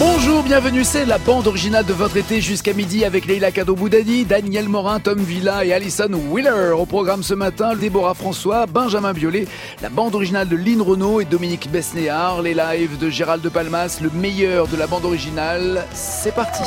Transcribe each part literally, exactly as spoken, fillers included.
Bonjour, bienvenue, c'est la bande originale de votre été jusqu'à midi avec Leila Kado-Boudadi, Daniel Morin, Tom Villa et Alison Wheeler. Au programme ce matin, Déborah François, Benjamin Biolay, la bande originale de Lynn Renaud et Dominique Besnéard, les lives de Gérald de Palmas, le meilleur de la bande originale. C'est parti.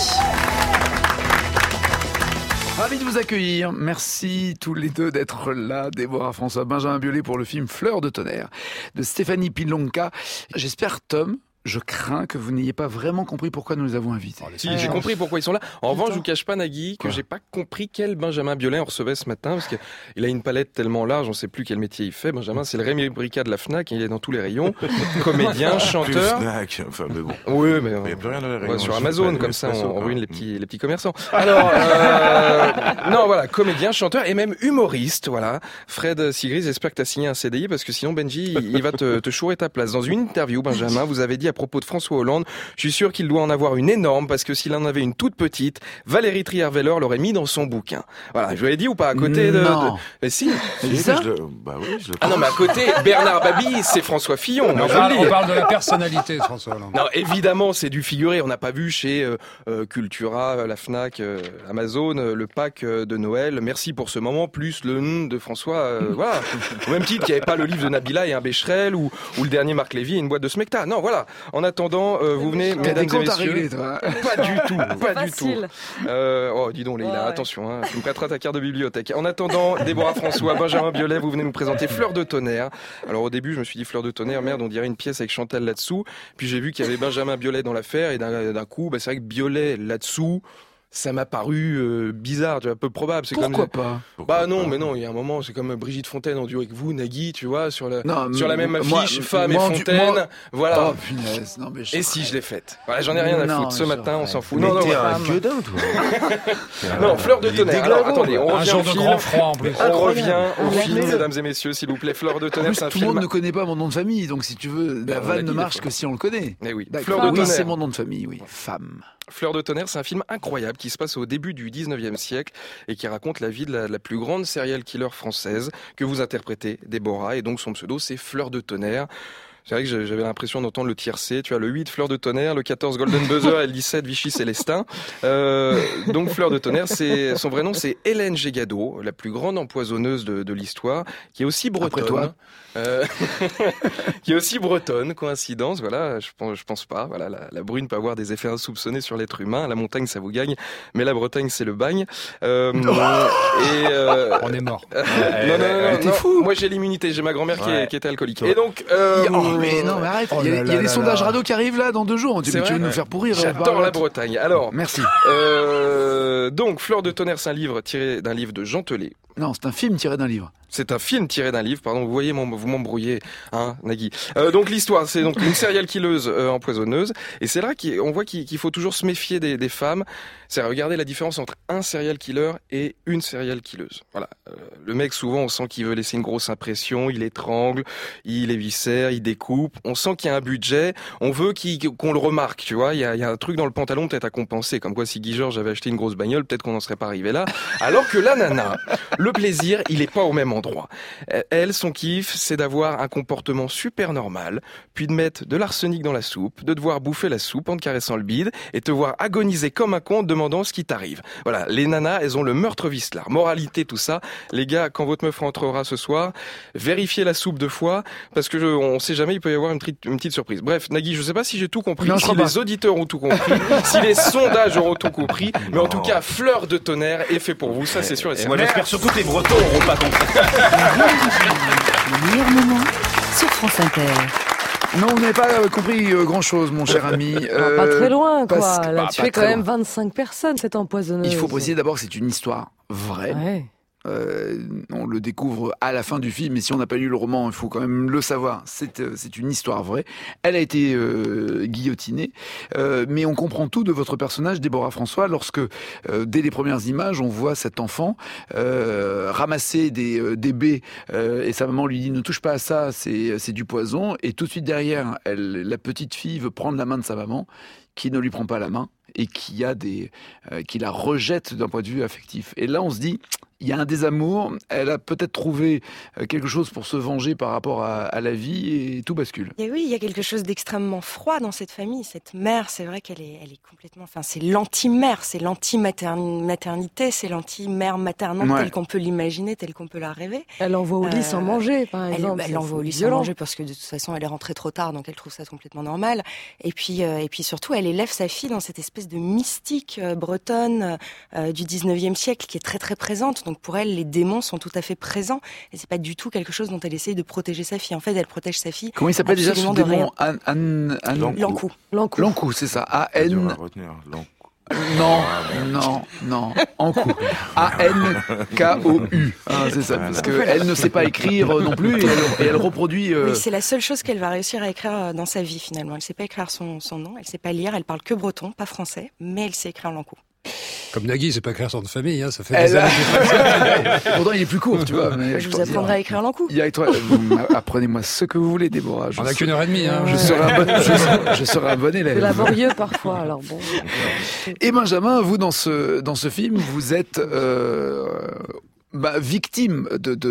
Ravi de vous accueillir. Merci tous les deux d'être là. Déborah François, Benjamin Biolay pour le film Fleur de tonnerre de Stéphanie Pilonka. J'espère, Tom, je crains que vous n'ayez pas vraiment compris pourquoi nous les avons invités. Si, j'ai compris pourquoi ils sont là. En revanche, je vous cache pas, Nagui, que Quoi j'ai pas compris quel Benjamin Biolay on recevait ce matin, parce qu'il a une palette tellement large, on sait plus quel métier il fait. Benjamin, c'est le Rémi Bricard de la Fnac, il est dans tous les rayons. Comédien, chanteur. Fnac, enfin, mais bon. Oui, mais Il n'y a plus rien dans les on va rayons. sur Je Amazon, sais pas, comme ça, Nespresso, on, on quoi. ruine les petits, les petits commerçants. Alors, euh, non, voilà, comédien, chanteur et même humoriste, voilà. Fred Sigris, j'espère que tu as signé un C D I, parce que sinon, Benji, il, il va te, te chourer ta place. Dans une interview, Benjamin, vous avez dit à propos de François Hollande, je suis sûr qu'il doit en avoir une énorme, parce que s'il en avait une toute petite, Valérie Trierweiler l'aurait mis dans son bouquin. Voilà, je vous l'ai dit ou pas, à côté de... Non. de... Mais si. Si, mais ça je le- Bah oui, je le Ah non, mais à côté, Bernard Babi, c'est François Fillon. Moi, On je parle, le dis. on parle de la personnalité de François Hollande. Non, évidemment, c'est du figuré. On n'a pas vu chez euh, euh, Cultura, la Fnac, euh, Amazon, euh, le pack euh, de Noël. Merci pour ce moment, plus le n de François. Euh, voilà. Au même titre qu'il n'y avait pas le livre de Nabila et un Becherel, ou, ou le dernier Marc Lévy et une boîte de Smecta. Non, voilà. En attendant, euh, vous venez, T'as des mesdames et comptes à messieurs. régler, toi. Pas du tout, pas du tout. Facile. Euh, oh, dis donc, Leïla, Ouais, ouais. attention, hein, tu me prêteras ta carte de bibliothèque. En attendant, Déborah François, Benjamin Biolay, vous venez nous présenter Fleur de tonnerre. Alors au début, je me suis dit Fleur de tonnerre, merde, on dirait une pièce avec Chantal là-dessous. Puis j'ai vu qu'il y avait Benjamin Biolay dans l'affaire, et d'un, d'un coup, bah, c'est vrai que Biolay là-dessous, ça m'a paru euh, bizarre, tu vois, peu probable. C'est Pourquoi comme... pas Pourquoi Bah non, pas mais non, il y a un moment, c'est comme Brigitte Fontaine en duo avec vous, Nagui, tu vois, sur la, Non, sur la même m- affiche, moi- femme moi, et du- Fontaine, moi- voilà. Oh punaise, non mais je Et si je l'ai faite. Voilà, j'en ai rien à Non, foutre. Ce je- matin, on ouais. s'en fout. Mais Non, non, t'es voilà. un gueudin, toi. Non, Fleur de Il est tonnerre. déglinguant, Alors, attendez, on Un revient jour au de film. grand froid en plus. On revient au Ouais. film, mesdames et messieurs, s'il vous plaît. Fleur de En tonnerre, plus, c'est un tout le monde film. ne connaît pas mon nom de famille, donc si tu veux, la Ben, on l'a vanne dit ne des marche fois. que si on le connaît. Eh oui. D'accord. Fleur de Oui, tonnerre. c'est mon nom de famille, oui. Femme. Fleur de tonnerre, c'est un film incroyable qui se passe au début du dix-neuvième siècle et qui raconte la vie de la, la plus grande serial killer française que vous interprétez, Déborah, et donc son pseudo c'est Fleur de tonnerre. C'est vrai que j'avais l'impression d'entendre le tiercé. Tu as le huit, Fleur de tonnerre, le quatorze, Golden Buzzer, et le dix-sept, Vichy Célestin. Euh, donc Fleur de tonnerre, c'est, son vrai nom c'est Hélène Gégado, la plus grande empoisonneuse de, de l'histoire, qui est aussi bretonne. Après toi. Euh, qui est aussi bretonne, coïncidence, voilà, je pense, je pense pas. Voilà, la, la brune peut avoir des effets insoupçonnés sur l'être humain. La montagne, ça vous gagne, mais la Bretagne, c'est le bagne. Euh, et euh, On est mort. non, non, non, non, t'es non. fou. Moi, j'ai l'immunité. J'ai ma grand-mère qui, est, Ouais. qui était alcoolique. Toi. Et donc, euh, Oh, mais non, mais arrête, Oh il y a, là il y a là les là sondages là. radio qui arrivent là dans deux jours. Tu, C'est tu veux vrai nous faire pourrir. j'adore la Bretagne. Alors, Merci. euh, donc, Fleur de tonnerre, c'est un livre tiré d'un livre de Jean Telet. Non, c'est un film tiré d'un livre. C'est un film tiré d'un livre, pardon, vous voyez, mon- vous m'embrouillez, hein, Nagui. Euh, donc l'histoire, c'est donc une serial killeuse euh, empoisonneuse, et c'est là qu'on voit qu'il, qu'il faut toujours se méfier des, des femmes. C'est à regarder la différence entre un serial killer et une serial killeuse. Voilà, euh, le mec souvent on sent qu'il veut laisser une grosse impression, il étrangle, il éviscère, il découpe. On sent qu'il y a un budget, on veut qu'il, qu'on le remarque, tu vois. Il y a, il y a un truc dans le pantalon peut-être à compenser, comme quoi si Guy Georges avait acheté une grosse bagnole, peut-être qu'on n'en serait pas arrivé là. Alors que la nana, le plaisir, il est pas au même endroit. Elle, son kiff, c'est d'avoir un comportement super normal, puis de mettre de l'arsenic dans la soupe, de devoir bouffer la soupe en te caressant le bide, et te voir agoniser comme un con en te demandant ce qui t'arrive. Voilà, les nanas, elles ont le meurtre vicelard. Moralité, tout ça. Les gars, quand votre meuf rentrera ce soir, vérifiez la soupe deux fois, parce que je, on sait jamais, il peut y avoir une, tri- une petite surprise. Bref, Nagui, je sais pas si j'ai tout compris, Non, je si crois les pas. auditeurs ont tout compris, si les sondages auront tout compris, mais en Non. tout cas, Fleur de tonnerre est fait pour vous, ça c'est sûr et Et certain. moi, j'espère surtout que les Bretons n'auront pas compris. Le meilleur moment sur France Inter. Non, vous n'avez pas euh, compris euh, grand-chose, mon cher ami. Non, Euh, pas très loin, quoi. parce que- Elle a bah, tué pas quand très même loin. vingt-cinq personnes, cette empoisonneuse. Il faut préciser d'abord que c'est une histoire vraie. Ouais. Euh, on le découvre à la fin du film, mais si on n'a pas lu le roman, il faut quand même le savoir. C'est, euh, c'est une histoire vraie. Elle a été euh, guillotinée, euh, mais on comprend tout de votre personnage, Déborah François, lorsque, euh, dès les premières images, on voit cet enfant euh, ramasser des, euh, des baies, euh, et sa maman lui dit « Ne touche pas à ça, c'est, c'est du poison ». Et tout de suite derrière, elle, la petite fille veut prendre la main de sa maman, qui ne lui prend pas la main et qui a des, euh, qui la rejette d'un point de vue affectif. Et là, on se dit, il y a un désamour, elle a peut-être trouvé quelque chose pour se venger par rapport à, à la vie et tout bascule. Et oui, il y a quelque chose d'extrêmement froid dans cette famille. Cette mère, c'est vrai qu'elle est, elle est complètement, enfin, c'est l'anti-mère, c'est l'anti-maternité, c'est l'anti-mère maternante Ouais. telle qu'on peut l'imaginer, telle qu'on peut la rêver. Elle l'envoie au lit Euh, sans manger, par Elle, exemple. elle l'envoie au lit sans violent. manger parce que de toute façon, elle est rentrée trop tard, donc elle trouve ça complètement normal. Et puis, euh, et puis surtout, elle élève sa fille dans cette espèce de mystique euh, bretonne euh, du dix-neuvième siècle qui est très très présente. Donc pour elle, les démons sont tout à fait présents et c'est pas du tout quelque chose dont elle essaye de protéger sa fille. En fait, elle protège sa fille. Comment il s'appelle déjà ce Absolument de démon? rien. An- An- An- L'encou. L'encou. L'encou. L'encou, c'est ça. C'est dur à A-N... retenir. L'encou. Non, non, non. Encou. A N K O U. Ah, c'est ça. Parce qu'elle ne sait pas écrire non plus et elle, et elle reproduit... euh, Oui, c'est la seule chose qu'elle va réussir à écrire euh, dans sa vie finalement. Elle sait pas écrire son, son nom, elle sait pas lire, elle parle que breton, pas français, mais elle sait écrire l'encou. Comme Nagui, c'est pas écrire son nom de famille, hein, ça fait Elle des a- années. Pourtant, il est plus court, tu vois. Mais Je vous apprendrai à écrire l'encou. Il y a toi, vous apprenez-moi ce que vous voulez, Déborah. Je On n'a serai- qu'une heure et demie. Hein. Je serai un bon, je serai- je serai un bon C'est élève. laborieux parfois, alors bon. Et Benjamin, vous dans ce dans ce film, vous êtes euh, bah, victime de, de,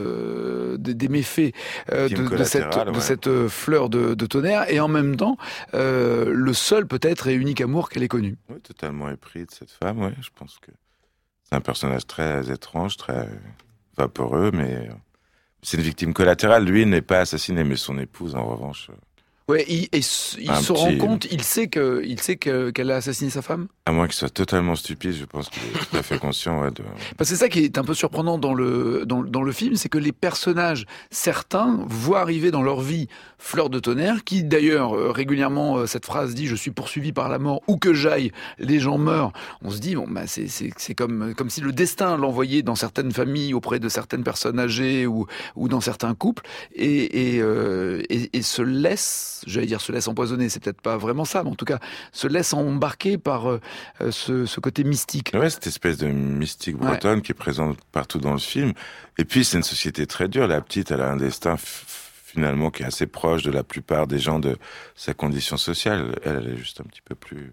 de, de- des méfaits euh, de, Victime de cette collatérale, de ouais. cette euh, fleur de, de tonnerre, et en même temps euh, le seul peut-être et unique amour qu'elle ait connu. Oui, totalement épris de cette femme, ouais. Je pense que c'est un personnage très étrange, très vaporeux, mais euh, c'est une victime collatérale. Lui, il n'est pas assassiné, mais son épouse, en revanche. euh, Ouais, il, et s- il Un se petit- rend compte, il sait que il sait que qu'elle a assassiné sa femme. À moins qu'il soit totalement stupide, je pense qu'il est tout à fait conscient. Ouais, de... Parce que c'est ça qui est un peu surprenant dans le, dans, dans le film, c'est que les personnages, certains, voient arriver dans leur vie fleur de tonnerre, qui d'ailleurs, euh, régulièrement, euh, cette phrase dit « je suis poursuivi par la mort, où que j'aille, les gens meurent ». On se dit, bon, bah, c'est, c'est, c'est comme, comme si le destin l'envoyait dans certaines familles, auprès de certaines personnes âgées ou, ou dans certains couples, et, et, euh, et, et se laisse, j'allais dire se laisse empoisonner, c'est peut-être pas vraiment ça, mais en tout cas, se laisse embarquer par euh, ce, ce côté mystique. Ouais, cette espèce de mystique bretonne qui est présente partout dans le film. Et puis, c'est une société très dure. La petite, elle a un destin f- finalement qui est assez proche de la plupart des gens de sa condition sociale. Elle, elle est juste un petit peu plus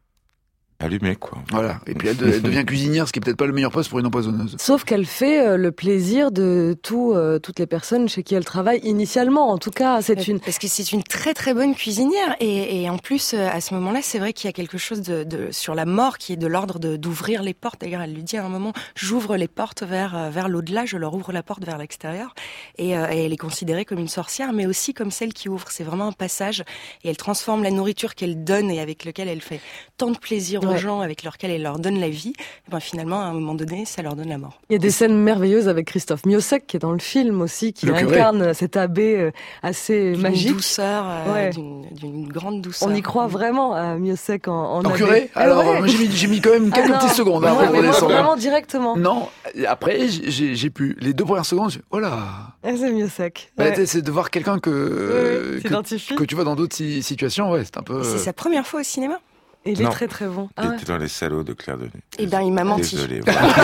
allumée, quoi. Voilà. Et puis elle, de- elle devient cuisinière, ce qui est peut-être pas le meilleur poste pour une empoisonneuse. Sauf qu'elle fait euh, le plaisir de tout, euh, toutes les personnes chez qui elle travaille initialement. En tout cas, c'est une... Parce que c'est une très très bonne cuisinière et, et en plus euh, à ce moment-là c'est vrai qu'il y a quelque chose de, de sur la mort qui est de l'ordre de, d'ouvrir les portes. D'ailleurs elle lui dit à un moment j'ouvre les portes vers euh, vers l'au-delà, je leur ouvre la porte vers l'extérieur et, euh, et elle est considérée comme une sorcière mais aussi comme celle qui ouvre. C'est vraiment un passage et elle transforme la nourriture qu'elle donne et avec laquelle elle fait tant de plaisir aux Ouais. gens, avec lesquels elle leur donne la vie. Et ben finalement à un moment donné ça leur donne la mort. Il y a des scènes merveilleuses avec Christophe Miossec qui est dans le film aussi, qui Le curé. incarne cet abbé euh, assez D'une magique. douceur, euh, Ouais. d'une, d'une grande douceur. On y croit vraiment à Miossec en, en En abbé. curé Ah Alors, ouais. moi, j'ai mis, j'ai mis quand même Ah quelques non. petites secondes hein, Ouais, pour mais moi, redescendre. vraiment directement. Non, après, j'ai, j'ai pu. Les deux premières secondes, j'ai oh là Ah, c'est Miossec. Bah, Ouais. t'sais, C'est de voir quelqu'un que, Ouais, ouais, que, s'identifie. que tu vois dans d'autres si- situations, ouais, c'est un peu... C'est sa première fois au cinéma. Et il est Non. très très bon. Ah Il ouais. était dans Les Salauds de Claire Denis. Eh ben, il m'a menti. Désolé.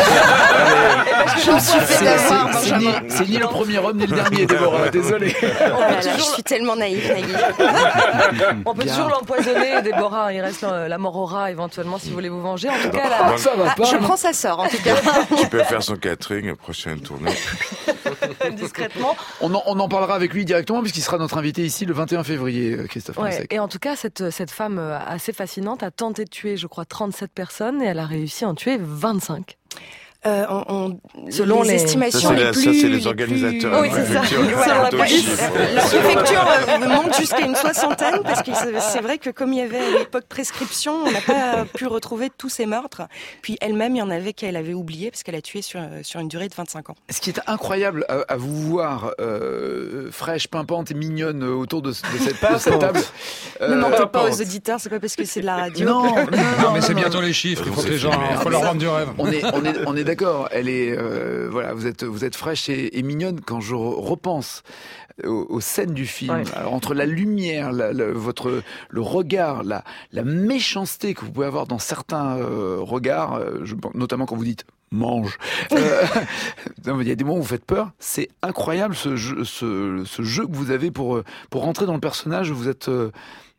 J'en suis fait C'est, d'avoir, c'est- c'est Benjamin. ni, c'est ni le premier homme ni le dernier, Déborah, désolé. Oh là là, je suis tellement naïf, Nagui. On peut Bien. toujours l'empoisonner, Déborah. Il reste la, la mort au rat éventuellement si vous voulez vous venger. En tout cas, là, Ça va Ah, pas. je prends sa sort, en tout cas. Tu peux faire son catering, prochaine tournée. discrètement. On en, on en parlera avec lui directement, puisqu'il sera notre invité ici le vingt et un février, euh, Christophe Ouais. Miossec. Et en tout cas, cette, cette femme euh, assez fascinante a tenté de tuer, je crois, trente-sept personnes et elle a réussi à en tuer vingt-cinq. Euh, on, on- Selon les- Ça, estimations c'est les la- ça, plus... c'est les plus- organisateurs. Oui, c'est ça. Préfecture, Voilà, selon la quant aux police. chiffres. La préfecture euh, monte jusqu'à une soixantaine parce que c'est c'est vrai que comme il y avait à l'époque prescription, on n'a pas pu retrouver tous ces meurtres. Puis elle-même, il y en avait qu'elle avait oublié parce qu'elle a tué sur, sur une durée de vingt-cinq ans. Ce qui est incroyable à, à vous voir, euh, fraîche, pimpante et mignonne euh, autour de, de cette, de cette table. Ne euh, mentez pas aux importe. auditeurs, c'est pas parce que c'est de la radio. Non, non, Non, mais c'est non, bientôt les chiffres, il faut que les gens, filmé. il faut leur vendre du rêve. On est, on est, on est d'accord. Elle est, euh, voilà, vous êtes, vous êtes fraîche et, et mignonne. Quand je re- repense aux, aux scènes du film, Ouais. alors entre la lumière, la, la- votre, le regard, la, la méchanceté que vous pouvez avoir dans certains euh, regards, euh, je- notamment quand vous dites mange. Euh, non, il y a des moments où vous faites peur. C'est incroyable ce jeu, ce, ce jeu que vous avez pour, pour rentrer dans le personnage. Vous êtes euh,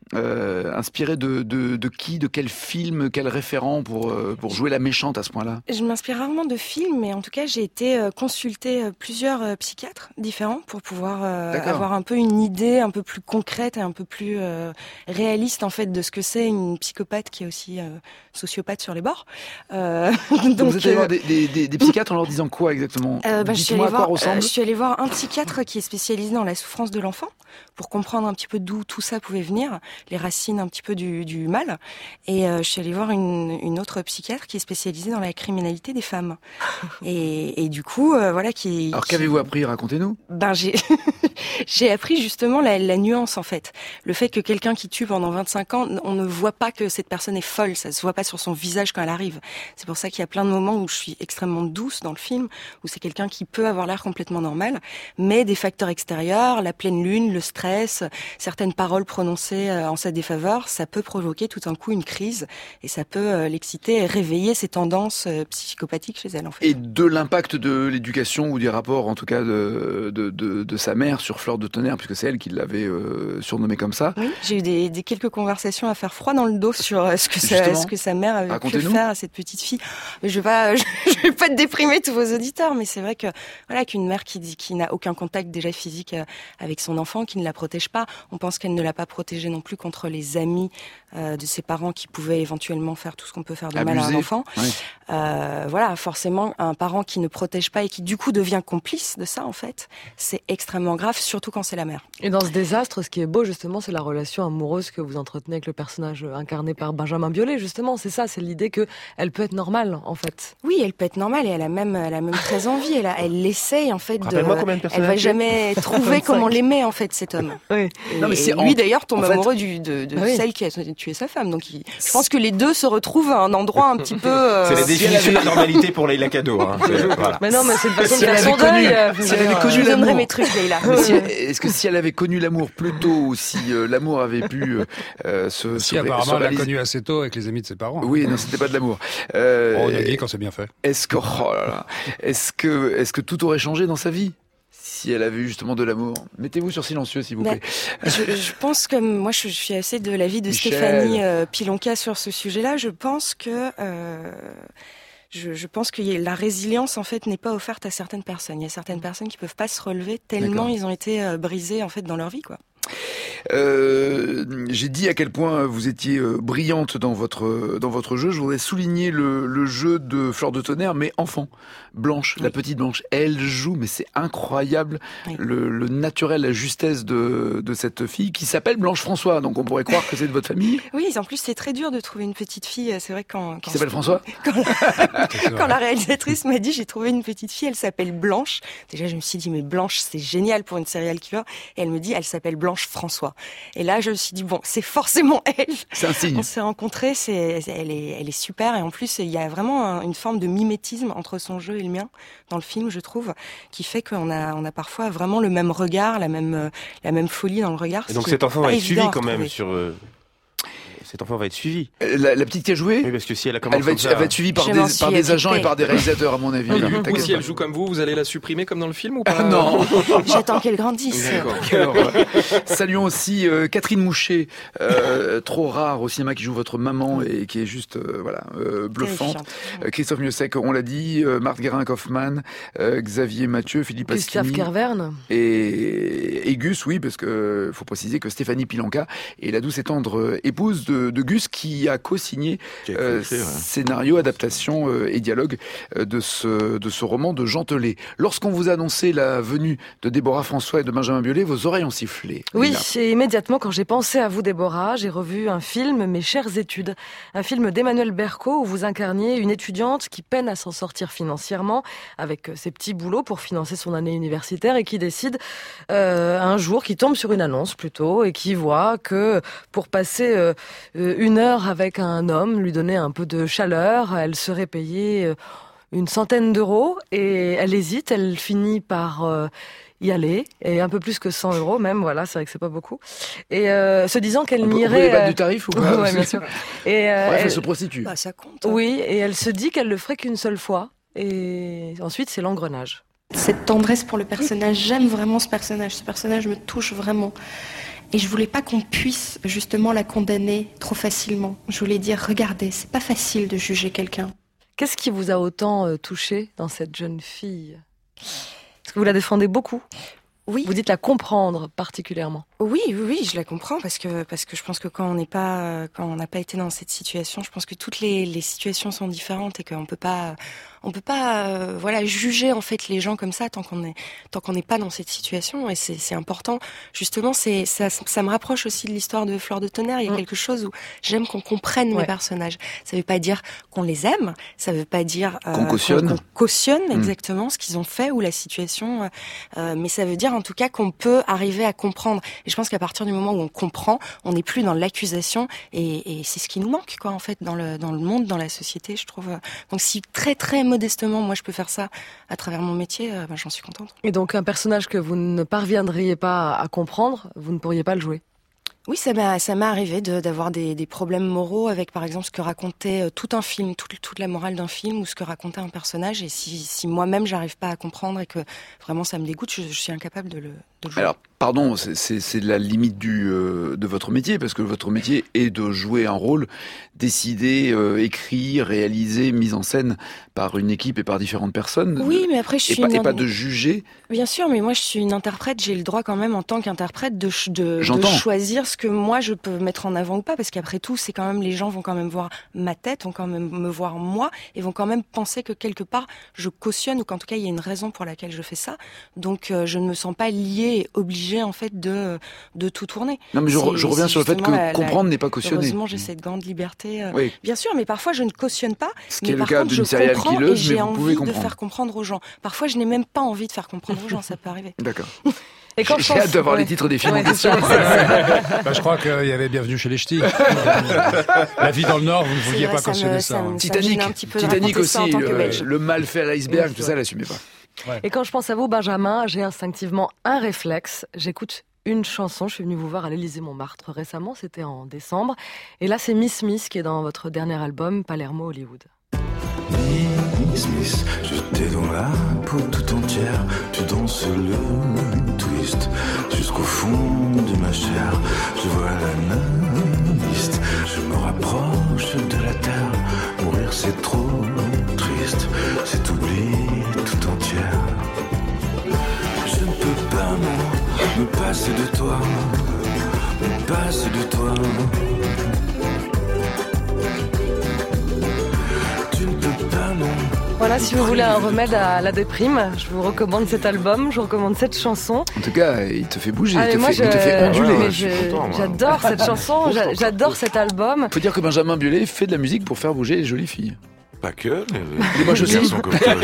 euh, inspiré de, de, de qui, de quel film, quel référent pour, euh, pour jouer la méchante à ce point-là? Je m'inspire rarement de films, mais en tout cas, j'ai été euh, consulter euh, plusieurs euh, psychiatres différents pour pouvoir euh, avoir un peu une idée un peu plus concrète et un peu plus euh, réaliste en fait de ce que c'est une psychopathe qui est aussi euh, sociopathe sur les bords. Euh, donc, donc vous êtes allé euh, voir des, des, des, des psychiatres en leur disant quoi exactement? euh, bah, je, suis allée Dites-moi à quoi voir, ressemble. euh, je suis allée voir un psychiatre qui est spécialisé dans la souffrance de l'enfant pour comprendre un petit peu d'où tout ça pouvait venir, les racines un petit peu du, du mal. Et euh, je suis allée voir une, une autre psychiatre qui est spécialisée dans la criminalité des femmes. Et, et du coup, euh, voilà, qui. Alors qui... qu'avez-vous appris? Racontez-nous. Ben j'ai j'ai appris justement la, la nuance en fait, le fait que quelqu'un qui tue pendant vingt-cinq ans, on ne voit pas que cette personne est folle, ça se voit pas sur son visage quand elle arrive. C'est pour ça qu'il y a plein de moments où je suis extrêmement douce dans le film, où c'est quelqu'un qui peut avoir l'air complètement normal, mais des facteurs extérieurs, la pleine lune, le stress, certaines paroles prononcées en sa défaveur, ça peut provoquer tout d'un coup une crise et ça peut l'exciter et réveiller ses tendances psychopathiques chez elle en fait. Et de l'impact de l'éducation ou des rapports en tout cas de, de, de, de sa mère sur Fleur de Tonnerre, puisque c'est elle qui l'avait euh, surnommée comme ça. Oui, j'ai eu des, des quelques conversations à faire froid dans le dos sur euh, ce que sa, ce que sa mère avait pu faire à cette petite fille. Mais je vais pas, je, je vais pas te déprimer tous vos auditeurs, mais c'est vrai que voilà qu'une mère qui dit qui n'a aucun contact déjà physique avec son enfant, qui ne la protège pas, on pense qu'elle ne l'a pas protégée non plus contre les amis euh, de ses parents qui pouvaient éventuellement faire tout ce qu'on peut faire de Abuser. mal à un enfant. Oui. Euh, voilà, forcément, un parent qui ne protège pas et qui du coup devient complice de ça, en fait, c'est extrêmement grave, surtout quand c'est la mère. Et dans ce désastre, ce qui est beau, justement, c'est la relation amoureuse que vous entretenez avec le personnage incarné par Benjamin Biolay, justement. C'est ça, c'est l'idée que elle peut être normale, en fait. Oui, elle peut être normale et elle a même, elle a même très envie. Elle, a, elle essaye, en fait, de. Rappelle-moi combien de Elle personnages va tu es jamais trouver comment l'aimer, en fait, cet homme. Oui. Et, Non, mais c'est et lui, en- d'ailleurs, tombe en fait- amoureux du, de, de Ah oui. celle qui a tué sa femme. Donc, il- je pense que les deux se retrouvent à un endroit un petit peu. euh, C'est la si elle définition de avait- la normalité pour Leïla Kado. Hein. C'est- Voilà. Mais non, mais c'est une façon Si de elle faire avait son connu- deuil. euh, si je veux elle avait dire, connu je lui donnerai l'amour. mes trucs, Leïla. Mais si- Est-ce que si elle avait connu l'amour plus tôt, ou si euh, l'amour avait pu euh, se, Si, se ré- apparemment, se elle l'a réaliser- connu assez tôt avec les amis de ses parents. Oui, non, c'était pas de l'amour. Euh, Oh, Nagui, quand c'est bien fait. Est-ce que, oh là là, est-ce que, est-ce que tout aurait changé dans sa vie si elle avait eu justement de l'amour? Mettez-vous sur silencieux, s'il vous Bah, plaît. Je, je pense que moi, je, je suis assez de l'avis de Michel. Stéphanie euh, Pilonka sur ce sujet-là. Je pense que euh, je, je pense que y a- la résilience en fait n'est pas offerte à certaines personnes. Il y a certaines personnes qui peuvent pas se relever tellement D'accord. ils ont été euh, brisés en fait dans leur vie, quoi. Euh, j'ai dit à quel point vous étiez euh, brillante dans votre dans votre jeu. Je voudrais souligner le, le jeu de Fleur de Tonnerre, mais enfant, Blanche, la petite Blanche. Elle joue, mais c'est incroyable Oui. le, le naturel, la justesse de de cette fille qui s'appelle Blanche François. Donc on pourrait croire que c'est de votre famille. Oui, en plus c'est très dur de trouver une petite fille. C'est vrai quand, quand Qui s'appelle François. Quand la réalisatrice m'a dit j'ai trouvé une petite fille, elle s'appelle Blanche. Déjà je me suis dit mais Blanche c'est génial pour une serial killer. Et elle me dit elle s'appelle Blanche François. Et là je me suis dit bon c'est forcément elle. C'est un signe. On s'est rencontrés, c'est elle est elle est super et en plus il y a vraiment un- une forme de mimétisme entre son jeu et le mien dans le film je trouve qui fait qu'on a on a parfois vraiment le même regard, la même euh, la même folie dans le regard. Et ce donc qui cet est enfant pas va être évident suivi à quand même retrouver. sur. euh, Cet enfant va être suivi. La, la petite qui a joué. Oui, parce que si elle a commencé Elle va, comme être, ça, elle va être suivie par Je des, m'en par suis des agents et occupée. par des réalisateurs, à mon avis. Ou T'inquiète si elle pas. joue comme vous, vous allez la supprimer comme dans le film ou pas? Ah non. J'attends qu'elle grandisse. D'accord. Quelle horreur. Saluons aussi euh, Catherine Mouchet, euh, trop rare au cinéma, qui joue votre maman et qui est juste euh, voilà euh, bluffante. Terrifiante. Euh, Christophe Miossec, on l'a dit, euh, Marthe Guérin-Kaufmann, euh, Xavier Mathieu, Philippe Gustave Pasquini Kervern. et, et Gus, oui, parce que faut préciser que Stéphanie Pilanka est la douce et tendre euh, épouse de, de Gus, qui a co-signé Qui a fait euh, écrire, ouais. scénario, adaptation euh, et dialogue euh, de ce de ce roman de Jean Telet. Lorsqu'on vous a annoncé la venue de Déborah François et de Benjamin Biolay, vos oreilles ont sifflé. Oui, Lina. et immédiatement, quand j'ai pensé à vous, Déborah, j'ai revu un film, Mes chères études. Un film d'Emmanuel Berco où vous incarniez une étudiante qui peine à s'en sortir financièrement avec ses petits boulots pour financer son année universitaire et qui décide euh, un jour, qui tombe sur une annonce plutôt et qui voit que pour passer euh, une heure avec un homme, lui donner un peu de chaleur, elle serait payée euh, une centaine d'euros et elle hésite, elle finit par euh, y aller, et un peu plus que cent euros même, voilà, c'est vrai que c'est pas beaucoup. Et euh, se disant qu'elle On peut, on peut n'irait... débattre euh, du tarif ou pas? ouais, bien sûr. Et, euh, Bref, elle elle- se prostitue. Bah, ça compte. oui, et elle se dit qu'elle le ferait qu'une seule fois. et ensuite c'est l'engrenage. Cette tendresse pour le personnage, j'aime vraiment ce personnage. Ce personnage me touche vraiment. Et je voulais pas qu'on puisse justement la condamner trop facilement. Je voulais dire, regardez, c'est pas facile de juger quelqu'un. Qu'est-ce qui vous a autant euh, touché dans cette jeune fille ? Parce que vous la défendez beaucoup. Oui. Vous dites la comprendre particulièrement. Oui, oui, oui, je la comprends parce que parce que je pense que quand on n'est pas quand on n'a pas été dans cette situation, je pense que toutes les, les situations sont différentes et qu'on peut pas on peut pas euh, voilà juger en fait les gens comme ça tant qu'on est tant qu'on n'est pas dans cette situation et c'est c'est important. Justement, c'est ça ça me rapproche aussi de l'histoire de Fleur de Tonnerre. Il y a mmh. quelque chose où j'aime qu'on comprenne ouais. mes personnages. Ça veut pas dire qu'on les aime, ça veut pas dire euh, qu'on cautionne, qu'on, qu'on cautionne mmh. exactement ce qu'ils ont fait ou la situation, euh, mais ça veut dire en tout cas qu'on peut arriver à comprendre. Et je pense qu'à partir du moment où on comprend, on n'est plus dans l'accusation et, et c'est ce qui nous manque quoi en fait dans le dans le monde, dans la société, je trouve. Donc si très très modestement, moi je peux faire ça à travers mon métier, euh, ben, j'en suis contente. Et donc un personnage que vous ne parviendriez pas à comprendre, vous ne pourriez pas le jouer? Oui, ça m'a ça m'est arrivé de, d'avoir des, des problèmes moraux avec, par exemple, ce que racontait euh, tout un film, toute, toute la morale d'un film, ou ce que racontait un personnage. Et si, si moi-même j'arrive pas à comprendre et que vraiment ça me dégoûte, je, je suis incapable de le, de le jouer. Alors, pardon, c'est, c'est, c'est la limite du euh, de votre métier, parce que votre métier est de jouer un rôle décidé, euh, écrit, réalisé, mis en scène par une équipe et par différentes personnes. Oui, mais après je suis et, pas, une... et pas de juger. Bien sûr, mais moi je suis une interprète, j'ai le droit quand même en tant qu'interprète de, de, de J'entends. choisir ce que moi je peux mettre en avant ou pas, parce qu'après tout, c'est quand même les gens vont quand même voir ma tête, vont quand même me voir moi, et vont quand même penser que quelque part je cautionne ou qu'en tout cas il y a une raison pour laquelle je fais ça. Donc euh, je ne me sens pas liée, et obligée en fait de de tout tourner. Non, mais je, c'est, je reviens sur le fait que la, comprendre la, n'est pas cautionner. Heureusement, j'ai cette grande liberté. Euh, oui. Bien sûr, mais parfois je ne cautionne pas. Ce qui mais est le cas d'une serial killeuse, mais vous pouvez comprendre. De faire comprendre aux gens. Parfois, je n'ai même pas envie de faire comprendre aux gens, ça peut arriver. D'accord. Et quand J'ai je pense... hâte d'avoir ouais. les titres des films ouais, en question. Bah, je crois qu'il y avait Bienvenue chez les Ch'tis. La vie dans le Nord, vous ne vouliez vrai, pas cautionner me, ça. ça hein. me, Titanic, un petit peu Titanic aussi, euh, le mal fait à l'iceberg, tout ça, l'assumez pas. Ouais. Et quand je pense à vous, Benjamin, j'ai instinctivement un réflexe. J'écoute une chanson. Je suis venue vous voir à l'Élysée-Montmartre récemment, c'était en décembre. Et là, c'est Miss Smith qui est dans votre dernier album, Palermo Hollywood. Miss Smith, je t'ai dans la peau tout entière. Tu danses le twist jusqu'au fond de ma chair. Je vois la liste, je me rapproche de la terre. Mourir c'est trop triste, c'est oublier tout entière. Je ne peux pas non, me passer de toi, me passer de toi. Voilà, si vous voulez un remède à la déprime, je vous recommande cet album, je vous recommande cette chanson. En tout cas, il te fait bouger, ah, il, te moi fait, je, il te fait onduler. Mais je, content, j'adore cette chanson, j'adore cet album. Il faut dire que Benjamin Biolay fait de la musique pour faire bouger les jolies filles. Pas que, mais les moi je sais. Sont comme toi aussi.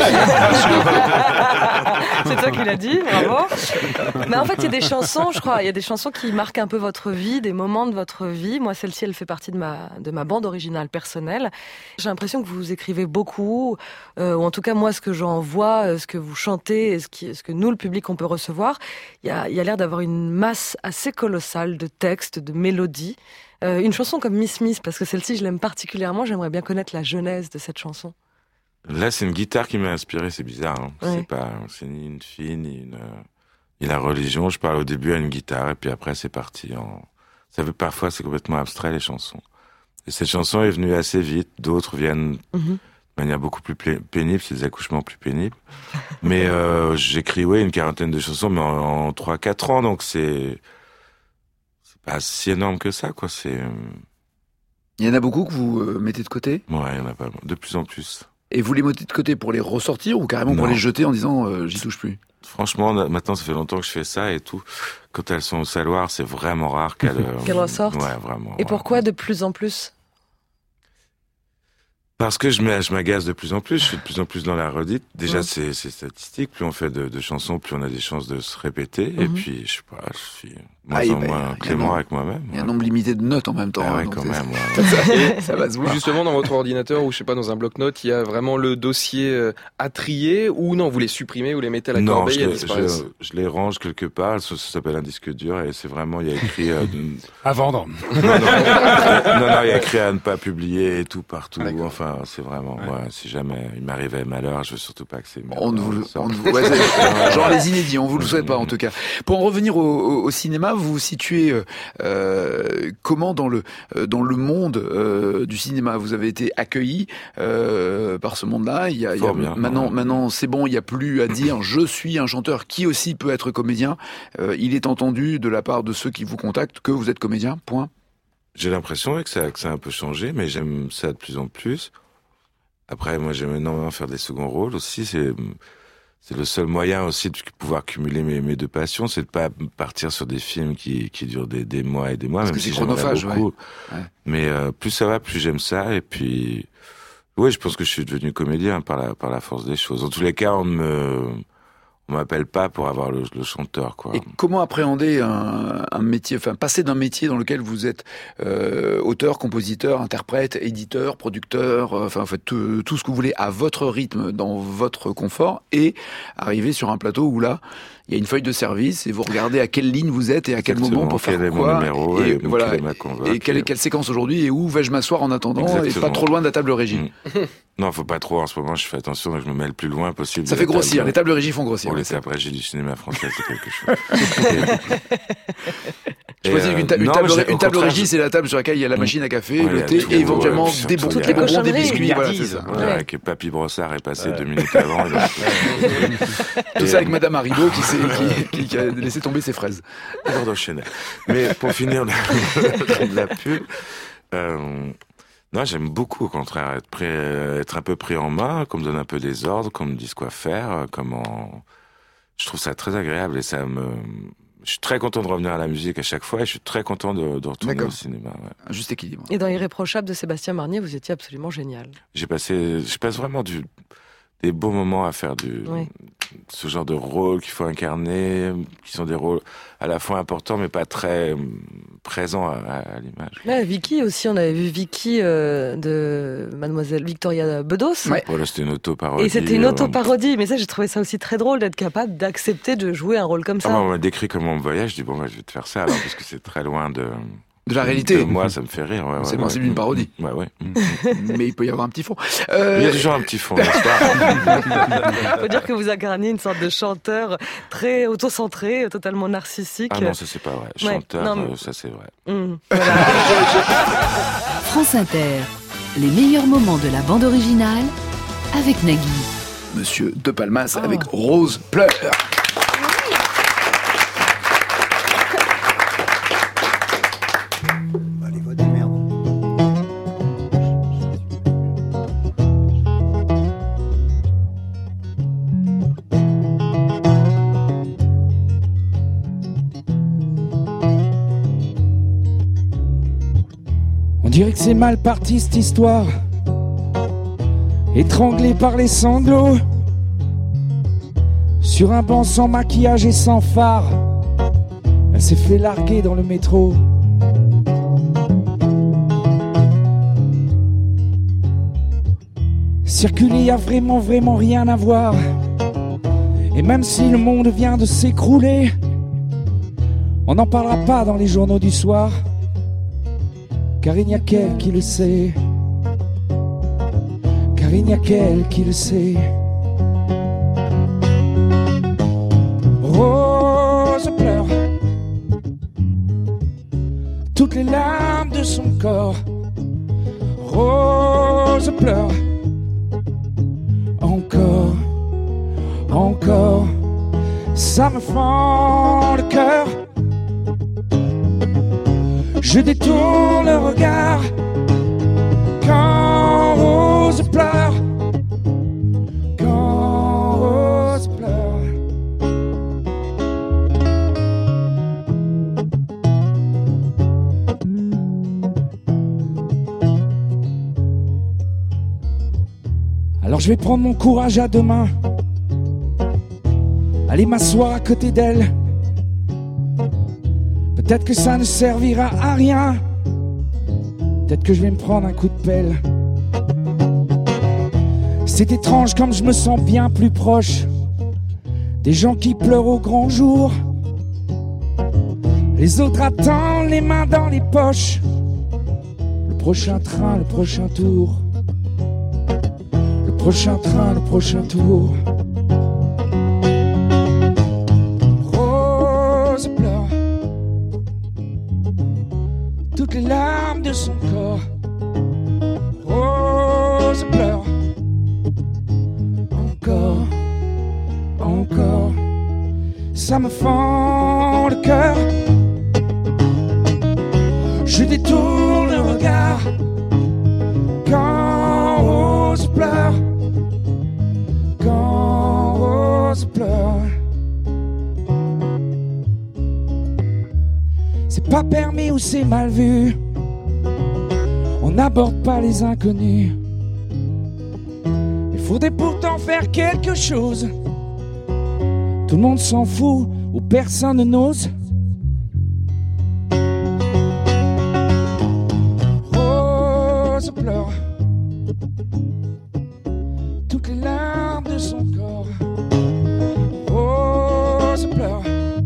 C'est toi qui l'as dit, bravo. Mais en fait, il y a des chansons, je crois, il y a des chansons qui marquent un peu votre vie, des moments de votre vie. Moi, celle-ci, elle fait partie de ma de ma bande originale personnelle. J'ai l'impression que vous écrivez beaucoup, euh, ou en tout cas moi, ce que j'en vois, ce que vous chantez, ce, qui, ce que nous, le public, on peut recevoir, il y a, il y a l'air d'avoir une masse assez colossale de textes, de mélodies. Euh, une chanson comme Miss Smith, parce que celle-ci, je l'aime particulièrement, j'aimerais bien connaître la genèse de cette chanson. Là, c'est une guitare qui m'a inspiré, c'est bizarre. Hein. Ouais. C'est pas, c'est ni une fille, ni une, euh, ni la religion. Je parle au début à une guitare, et puis après, c'est parti en... Ça veut, parfois, c'est complètement abstrait, les chansons. Et cette chanson est venue assez vite, d'autres viennent mm-hmm. de manière beaucoup plus pénible, c'est des accouchements plus pénibles. Mais euh, j'écris, ouais, une quarantaine de chansons, mais en, en trois quatre ans, donc c'est... pas si énorme que ça, quoi. C'est. Il y en a beaucoup que vous euh, mettez de côté ? Ouais, il y en a pas de plus en plus. Et vous les mettez de côté pour les ressortir ou carrément non. pour les jeter en disant euh, j'y touche plus ? Franchement, maintenant ça fait longtemps que je fais ça et tout. Quand elles sont au saloir, c'est vraiment rare qu'elles. Euh, qu'elles ressortent. Ouais, vraiment. Et pourquoi de plus en plus ? Parce que je m'agace de plus en plus, je suis de plus en plus dans la redite. Déjà, mmh. c'est, c'est statistique. Plus on fait de, de chansons, plus on a des chances de se répéter. Mmh. Et puis, je sais pas, je suis moins Ah, en ben, moins clément avec moi-même. Il y a un Ouais. nombre limité de notes en même temps. Ah hein, ouais, donc quand c'est- même. Ouais. ça, ça va se voir. Justement, dans votre ordinateur ou je sais pas, dans un bloc-notes, il y a vraiment le dossier euh, à trier ou non, vous les supprimez, vous les mettez à la Non, corbeille je et elles les, disparaissent. je, je les range quelque part. Ça, ça s'appelle un disque dur et c'est vraiment, il y a écrit. Euh, de- À vendre. non, non, non, non, il y a écrit à ne pas publier et tout partout. D'accord. Enfin, c'est vraiment. Ouais. Ouais, si jamais il m'arrivait malheur, je veux surtout pas que c'est. On ne vous, sorte. on ne vous- ouais, c'est- genre les inédits, on vous le souhaite pas en tout cas. Pour en revenir au, au, au cinéma, vous vous situez euh, euh, comment dans le euh, dans le monde euh, du cinéma? Vous avez été accueilli euh, par ce monde-là. Il y a, il y a Fort bien. maintenant, Ouais. maintenant c'est bon, il n'y a plus à dire. Je suis un chanteur qui aussi peut être comédien. Euh, il est entendu de la part de ceux qui vous contactent que vous êtes comédien. Point. J'ai l'impression ouais, que ça, que ça a un peu changé, mais j'aime ça de plus en plus. Après, moi, j'aime énormément faire des seconds rôles aussi. C'est, c'est le seul moyen aussi de pouvoir cumuler mes, mes deux passions, c'est de pas partir sur des films qui, qui durent des, des mois et des mois, Parce même que c'est si j'aimerais chronophage, beaucoup. ouais. Ouais. Mais euh, plus ça va, plus j'aime ça. Et puis, ouais, je pense que je suis devenu comédien par la, par la force des choses. En tous les cas, on me, on m'appelle pas pour avoir le, le chanteur, quoi. Et comment appréhender un, un métier, enfin passer d'un métier dans lequel vous êtes euh, auteur, compositeur, interprète, éditeur, producteur, euh, enfin en fait tout, tout ce que vous voulez à votre rythme, dans votre confort, et arriver sur un plateau où là il y a une feuille de service et vous regardez à quelle ligne vous êtes et à quel Exactement, moment pour faire quel est mon quoi, numéro et, et voilà, quelle est ma convoque, et quelle, et- quelle séquence aujourd'hui et où vais-je m'asseoir en attendant et Exactement. pas trop loin de la table régie. Mm. Non, faut pas trop en ce moment. Je fais attention, donc je me mets le plus loin possible. Ça de fait la grossir, table. les tables régie font grossir. Bon, ouais, les c'est- tables régie du cinéma français, c'est quelque chose. Je précise Et, qu'une ta- euh, une non, table, mais j'ai- une au table contraire, régie, c'est la table sur laquelle il y a la Mm. machine à café, Ouais, le il y a thé tout, et éventuellement ouais, des, surtout, bon- il y a des bonbons, des cochonneries, biscuits. Voilà, c'est gourmandise. ça. Voilà, Ouais. que Papy Brossard est passé deux minutes avant. et donc- Tout Et, ça avec Madame Haribo qui, s'est- qui, qui- qui a laissé tomber ses fraises. Gordon Chanel. Mais pour finir la, la pub, euh, non, j'aime beaucoup au contraire être, prêt, être un peu pris en main, qu'on me donne un peu des ordres, qu'on me dise quoi faire, comment. Je trouve ça très agréable et ça me. Je suis très content de revenir à la musique à chaque fois et je suis très content de, de retourner D'accord. au cinéma. Ouais. Un juste équilibre. Et dans Irréprochable de Sébastien Marnier, vous étiez absolument génial. J'ai passé, je passe vraiment du, des beaux moments à faire du, Oui. ce genre de rôle qu'il faut incarner, qui sont des rôles à la fois importants mais pas très euh, présents à, à, à l'image. Là, Vicky aussi, on avait vu Vicky euh, de Mademoiselle Victoria Bedos. Ouais. Voilà, c'était une auto-parodie. Et c'était une euh, auto-parodie, mais ça, j'ai trouvé ça aussi très drôle d'être capable d'accepter de jouer un rôle comme Ah, ça. moi, on m'a décrit comment on me voyait, je dis bon, bah, je vais te faire ça alors parce que c'est très loin de, De la réalité. de moi, ça me fait rire. Ouais, C'est ouais, le principe ouais. d'une parodie. Ouais, ouais. Mais il peut y avoir un petit fond. Il y a Euh, toujours un petit fond, n'est-ce pas? Faut dire que vous incarnez une sorte de chanteur très autocentré, totalement narcissique. Ah non, ça c'est pas vrai. Ouais, Chanteur, non, mais- euh, ça c'est vrai. Mmh. France Inter, les meilleurs moments de la bande originale avec Nagui. Monsieur De Palmas Oh. avec Rose pleure. Allez, va des merdes. On dirait que c'est mal parti cette histoire. Étranglée par les sanglots. Sur un banc sans maquillage et sans phare. Elle s'est fait larguer dans le métro. Circuler y a vraiment vraiment rien à voir. Et même si le monde vient de s'écrouler, on n'en parlera pas dans les journaux du soir. Car il n'y a qu'elle qui le sait. Car il n'y a qu'elle qui le sait. Rose pleure toutes les larmes de son corps. Rose pleure encore, encore. Ça me fend le cœur. Je détourne le regard quand Rose pleure, quand Rose pleure. Alors je vais prendre mon courage à deux mains, aller m'asseoir à côté d'elle. Peut-être que ça ne servira à rien. Peut-être que je vais me prendre un coup de pelle. C'est étrange comme je me sens bien plus proche des gens qui pleurent au grand jour. Les autres attendent les mains dans les poches. Le prochain train, le prochain tour. Le prochain train, le prochain tour. Rose pleure toutes les larmes de son corps. Rose pleure encore, encore. Ça me fend le cœur. Je détourne le regard quand Rose pleure, quand Rose pleure. C'est pas permis ou c'est mal vu. On n'aborde pas les inconnus. Il faudrait pourtant faire quelque chose. Tout le monde s'en fout ou personne n'ose. Rose pleure toutes les larmes de son corps. Rose pleure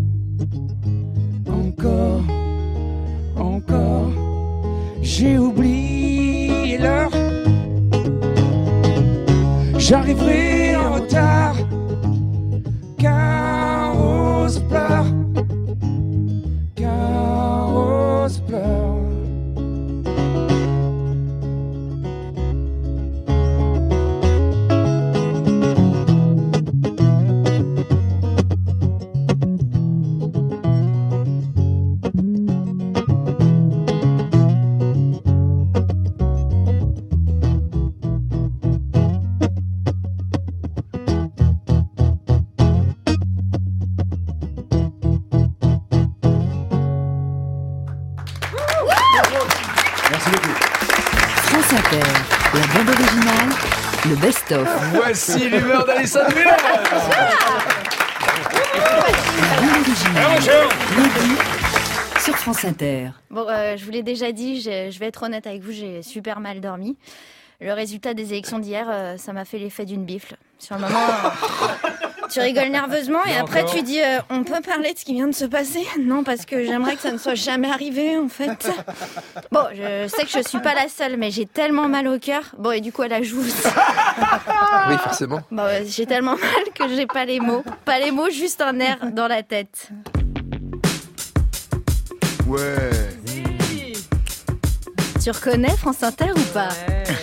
encore, encore. J'ai oublié l'heure. J'arriverai en retard car Rose pleure, car Rose pleure. France Inter, la bande originale, le best-of. Voici l'humeur d'Alison Miller. La bande originale, Lady, sur France Inter. Bon, euh, je vous l'ai déjà dit, je, je vais être honnête avec vous, j'ai super mal dormi. Le résultat des élections d'hier, euh, ça m'a fait l'effet d'une bifle. Sur le moment, euh, tu rigoles nerveusement et après tu dis euh, on peut parler de ce qui vient de se passer? Non, parce que j'aimerais que ça ne soit jamais arrivé en fait. Bon, je sais que je suis pas la seule, mais j'ai tellement mal au cœur. Bon, et du coup à la joue aussi. Oui, forcément. Bon, euh, j'ai tellement mal que j'ai pas les mots. Pas les mots, juste un air dans la tête. Ouais. Tu reconnais France Inter ou pas?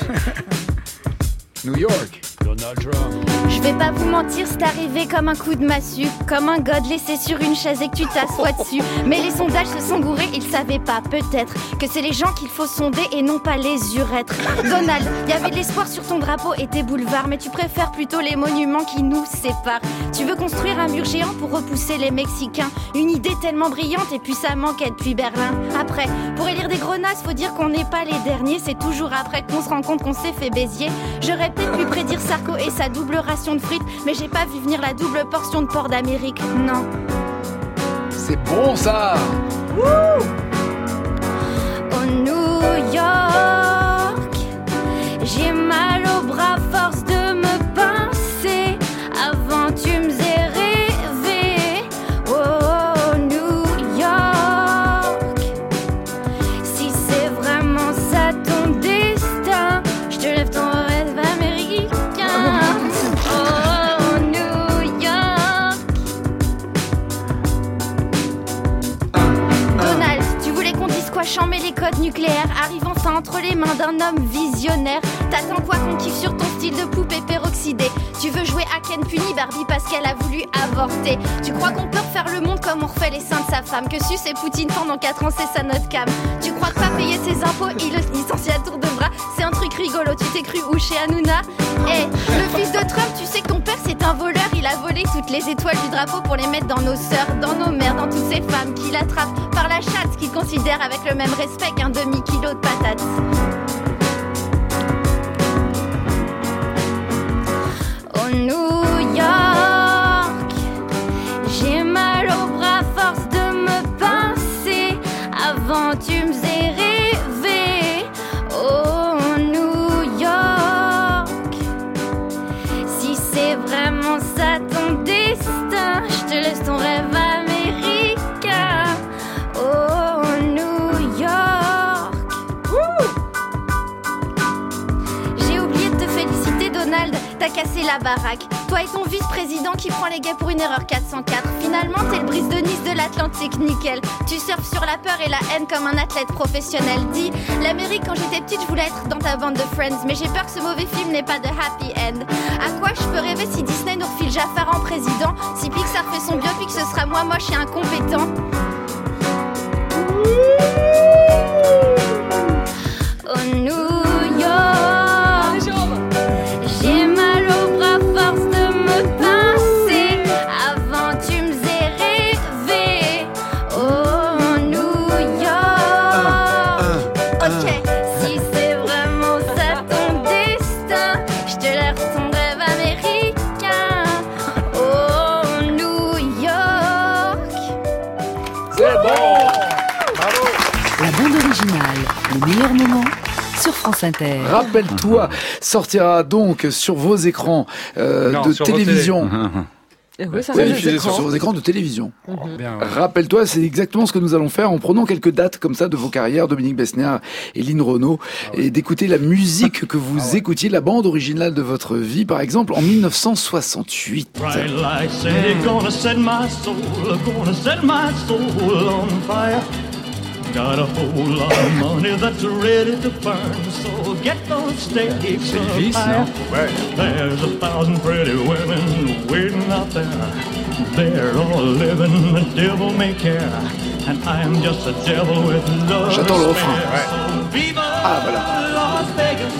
New York. Donald Trump. Je vais pas vous mentir, c'est arrivé comme un coup de massue, comme un god laissé sur une chaise et que tu t'assois dessus. Mais les sondages se sont gourés, ils savaient pas peut-être que c'est les gens qu'il faut sonder et non pas les urètres. Donald, il y avait de l'espoir sur ton drapeau et tes boulevards, mais tu préfères plutôt les monuments qui nous séparent. Tu veux construire un mur géant pour repousser les Mexicains, une idée tellement brillante et puis ça manquait depuis Berlin. Après, pour élire des grenasses, faut dire qu'on n'est pas les derniers, c'est toujours après qu'on se rend compte qu'on s'est fait bézier. J'aurais peut-être pu prédire Sarko et sa double ration de frites, mais j'ai pas vu venir la double portion de porc d'Amérique, non. C'est bon ça. Wouh. Au New York, j'ai mal au bras, force de me pincer. Avant tu me faisais rêver. Oh New York, si c'est vraiment ça ton destin, je te lève ton rêve américain. Oh New York. Donald, tu voulais qu'on dise quoi? Chambrer les codes nucléaires, arrive enfin entre les mains d'un homme visionnaire. T'attends quoi qu'on kiffe sur ton style de poupée peroxydée? Tu veux jouer à Ken Puni Barbie parce qu'elle a voulu avorter. Tu crois qu'on peut refaire le monde comme on refait les seins de sa femme? Que suce et Poutine pendant quatre ans, c'est ça notre cam. Tu crois que pas payer ses impôts, il le licencie à tour de bras? C'est un truc rigolo, tu t'es cru où chez Hanouna? Eh, le fils de Trump, tu sais que ton père c'est un voleur. Il a volé toutes les étoiles du drapeau pour les mettre dans nos sœurs, dans nos mères, dans toutes ces femmes qu'il attrape par la chatte, qu'il considère avec le même respect qu'un demi-kilo de patates. Oh New York, j'ai mal au bras, force de me pincer. la baraque. Toi et ton vice-président qui prend les gays pour une erreur quatre cent quatre. Finalement, t'es le brise de Nice de l'Atlantique, nickel. Tu surfes sur la peur et la haine comme un athlète professionnel. Dis, l'Amérique, quand j'étais petite, je voulais être dans ta bande de Friends. Mais j'ai peur que ce mauvais film n'ait pas de happy end. À quoi je peux rêver si Disney nous refile Jafar en président? Si Pixar fait son biopic, ce sera moi moche et incompétent. Oh New York, j'ai mal au bras, force de me pincer. Avant tu me faisais rêver. Oh New York. Ok, si c'est vraiment ça ton destin, je te laisse ton rêve américain. Oh New York. C'est bon. La bande originale, les meilleurs moments sur France Inter. Rappelle-toi sortira donc sur vos écrans euh, Non, de sur télévision. vos télé. Et oui, ça Oui, reste diffusé des sur, écrans. sur vos écrans de télévision. Mhm. Bien, ouais. Rappelle-toi, c'est exactement ce que nous allons faire en prenant quelques dates comme ça de vos carrières, Dominique Besnéard et Lynn Renaud, et d'écouter la musique que vous écoutiez, la bande originale de votre vie, par exemple, en mille neuf cent soixante-huit. Bright light city, gonna set my soul, gonna set my soul on fire. Got a whole lot of money that's ready to burn, so get those stakes up Elvis, higher. non? Ouais. There's a thousand pretty women waiting out there. They're all living the devil may care, and I'm just a devil with love. J'attends le refrain. Ouais. So viva Ah, voilà. Las Vegas,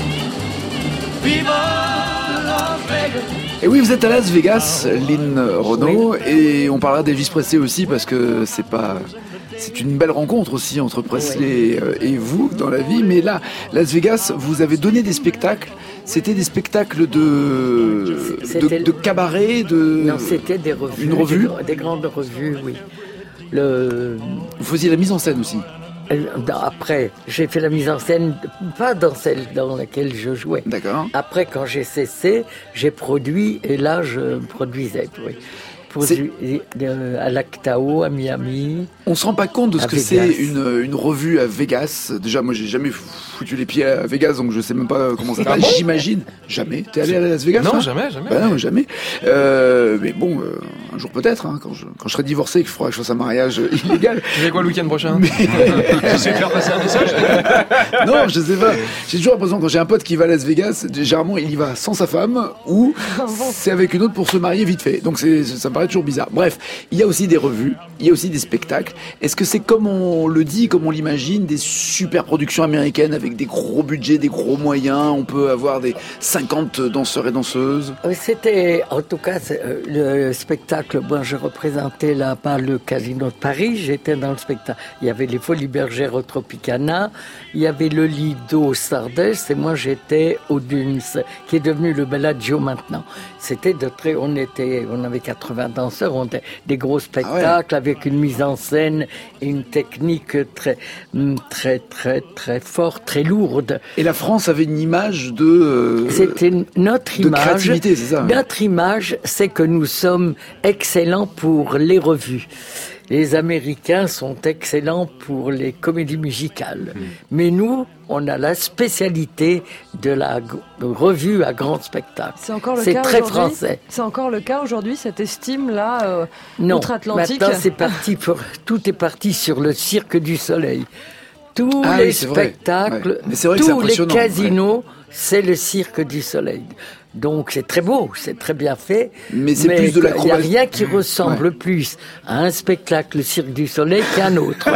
viva Las Vegas. Et oui, vous êtes à Las Vegas, Lynn Renaud, et on parlera d'Elvis Presley aussi parce que c'est pas, c'est une belle rencontre aussi entre Presley et vous dans la vie. Mais là, Las Vegas, vous avez donné des spectacles. C'était des spectacles de, de, de cabaret, de. Non, c'était des revues. Une revue. Des, des grandes revues, oui. Le. Vous faisiez la mise en scène aussi. Après, j'ai fait la mise en scène, pas dans celle dans laquelle je jouais. D'accord. Après, quand j'ai cessé, j'ai produit, et là, je produisais, oui. Produit, euh, à l'Actao, à Miami. On se rend pas compte de ce à que Vegas. c'est une, une revue à Vegas. Déjà, moi, j'ai jamais foutu les pieds à Vegas, donc je sais même pas comment ça Ah s'appelle. bon J'imagine. Jamais. T'es allé à Las Vegas? Non, toi jamais, jamais. Bah non, jamais. Euh, mais bon, euh, un jour peut-être, hein, quand, je, quand je serai divorcé, qu'il faudra que je fasse un mariage illégal. Tu fais quoi le week-end prochain? Mais... Tu sais faire passer un message? Non, je sais pas. J'ai toujours l'impression quand j'ai un pote qui va à Las Vegas, généralement il y va sans sa femme ou c'est avec une autre pour se marier vite fait. Donc c'est, ça me paraît toujours bizarre. Bref, il y a aussi des revues, il y a aussi des spectacles. Est-ce que c'est comme on le dit, comme on l'imagine, des super productions américaines avec des gros budgets, des gros moyens? On peut avoir des cinquante danseurs et danseuses. C'était, en tout cas, le spectacle. Moi, je représentais là-bas le Casino de Paris. J'étais dans le spectacle. Il y avait les Folies Bergères au Tropicana. Il y avait le Lido Stardust. Et moi, j'étais au Dunes, qui est devenu le Bellagio maintenant. C'était de très, on était, on avait quatre-vingts danseurs. On était des gros spectacles ah ouais. avec une mise en scène et une technique très, très, très, très forte, très lourde. Et la France avait une image de. Euh, C'était notre de image. Créativité, c'est ça. Notre image, c'est que nous sommes excellents pour les revues. Les Américains sont excellents pour les comédies musicales. Mmh. Mais nous, on a la spécialité de la g- revue à grand spectacle. C'est encore le c'est cas très aujourd'hui. français. C'est encore le cas aujourd'hui, cette estime-là euh, non, outre-Atlantique. maintenant c'est parti pour, tout est parti sur le Cirque du Soleil. Tous ah les oui, spectacles, ouais. Mais c'est vrai tous que c'est impressionnant, les casinos, ouais. c'est le Cirque du Soleil. Donc c'est très beau, c'est très bien fait. Mais c'est plus de l'acrobatie. Il n'y a rien qui ressemble ouais. plus à un spectacle Cirque du Soleil qu'un autre.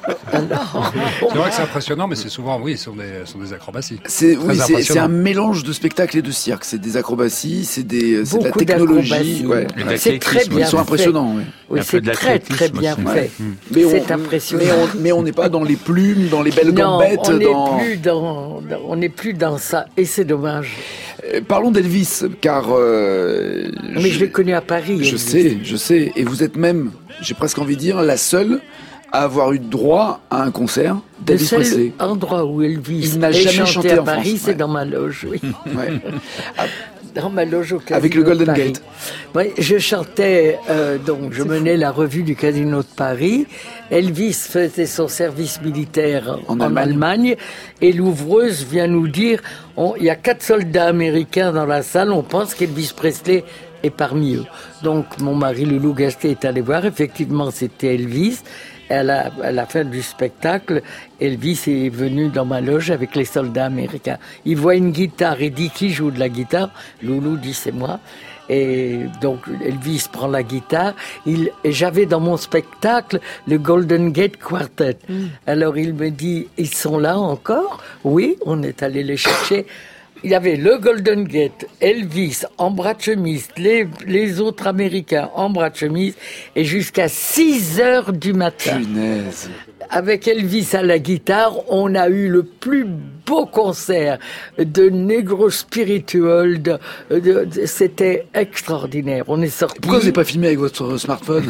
C'est vrai que c'est impressionnant, mais c'est souvent, oui, ce sont des, ce sont des acrobaties. C'est, oui, c'est, c'est un mélange de spectacle et de cirque. C'est des acrobaties, c'est, des, c'est de la technologie. Ouais. C'est très bien Ils sont impressionnants. Oui, oui c'est très très bien fait. Ouais. Mais c'est on, impressionnant. Mais on, mais on n'est pas dans les plumes, dans les belles non, gambettes. on n'est dans... plus dans, on n'est plus dans ça, et c'est dommage. Euh, parlons d'Elvis, car. Euh, mais je, je l'ai connu à Paris. Je Elvis. sais, je sais. Et vous êtes même, j'ai presque envie de dire, la seule à avoir eu droit à un concert d'Elvis Presley. Le seul endroit où Elvis il n'a est jamais chanté chanté à en Paris, France. c'est ouais. dans ma loge. Oui. Ouais. Dans ma loge au Casino Avec le Golden de Paris. Gate. Oui, je chantais, euh, donc je menais la revue du Casino de Paris. Elvis faisait son service militaire en, en Allemagne. Allemagne. Et l'ouvreuse vient nous dire, on, il y a quatre soldats américains dans la salle, on pense qu'Elvis Presley est parmi eux. Donc mon mari Loulou Gasquet est allé voir, effectivement c'était Elvis. À la, à la fin du spectacle, Elvis est venu dans ma loge avec les soldats américains. Il voit une guitare et dit qui joue de la guitare. Loulou dit c'est moi. Et donc Elvis prend la guitare. Il, et j'avais dans mon spectacle le Golden Gate Quartet. Mm. Alors il me dit, ils sont là encore? Oui, on est allé les chercher. Il y avait le Golden Gate, Elvis en bras de chemise, les, les autres Américains en bras de chemise, et jusqu'à six heures du matin. Punaise. Avec Elvis à la guitare, on a eu le plus beau concert de Negro Spiritual. De, de, de, c'était extraordinaire. On est sorti. Pourquoi vous n'avez pas filmé avec votre smartphone?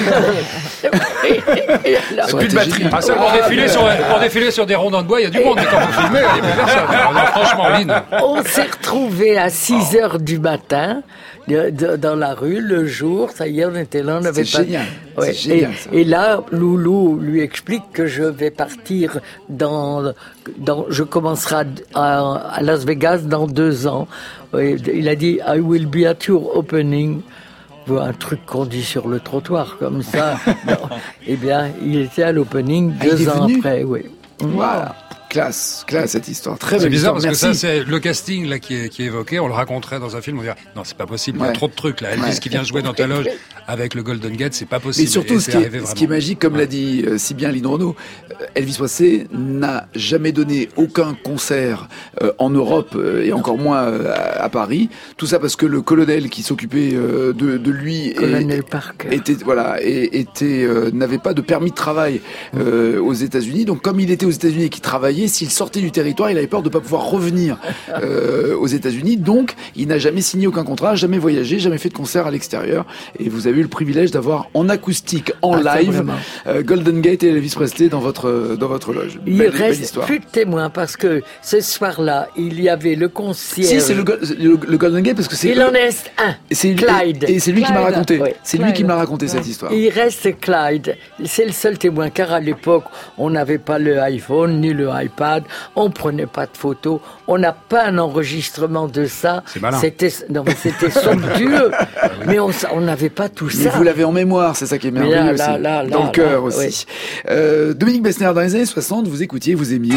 Plus de batterie. Ah, ça, pour, défiler sur, pour défiler sur des rondins de bois, il y a du monde. Mais quand vous filmez, il n'y a plus personne. Alors, franchement, Lynn. On s'est retrouvés à six heures du matin de, de, dans la rue le jour. Ça y est, on était là, on n'avait pas. Génial. Ouais. C'est génial. Ça. Et, et là, Loulou lui explique que je vais partir dans, dans je commencerai à, à Las Vegas dans deux ans. Et il a dit I will be at your opening. Un truc qu'on dit sur le trottoir comme ça. Eh bien, il était à l'opening ah, deux ans après. Oui. Voilà. Classe, classe cette histoire. Très belle C'est bizarre histoire. parce Merci. que ça, c'est le casting là qui est, qui est évoqué. On le raconterait dans un film. On dirait non, c'est pas possible. Il y a Ouais. trop de trucs là. Elvis Ouais. qui vient jouer dans ta loge avec le Golden Gate, c'est pas Mais possible. surtout, Et ce c'est qui, arrivé est, ce vraiment. qui est magique, comme Ouais. l'a dit euh, si bien Lynn Renaud, euh, Elvis Presley n'a jamais donné aucun concert euh, en Europe euh, et encore moins euh, à, à Paris. Tout ça parce que le colonel qui s'occupait euh, de, de lui Colonel Parker. était voilà et était euh, n'avait pas de permis de travail euh, aux États-Unis. Donc comme il était aux États-Unis et qu'il travaillait, s'il sortait du territoire, il avait peur de pas pouvoir revenir euh, aux États-Unis. Donc il n'a jamais signé aucun contrat, jamais voyagé, jamais fait de concert à l'extérieur. Et vous avez eu le privilège d'avoir en acoustique, en Ah, c'est live, vraiment. euh, Golden Gate et Elvis Presley dans votre dans votre loge. Il Belle, belle reste histoire. plus de témoins parce que ce soir-là, il y avait le concierge. Si c'est le, go- le, le Golden Gate parce que c'est Il en reste un. c'est Clyde. et, et c'est lui qui m'a Clyde. raconté. Oui. C'est lui Clyde. qui m'a raconté cette histoire. Il reste Clyde. C'est le seul témoin car à l'époque, on n'avait pas le iPhone ni le iPad. On prenait pas de photos. On n'a pas un enregistrement de ça. C'est malin. C'était non mais c'était somptueux. Mais on on n'avait pas tout Mais ça. vous l'avez en mémoire, c'est ça qui est Mais merveilleux là, aussi. là, là, dans là, le cœur là, aussi. oui. Euh, Dominique Bessner, dans les années soixante, vous écoutiez, vous aimiez.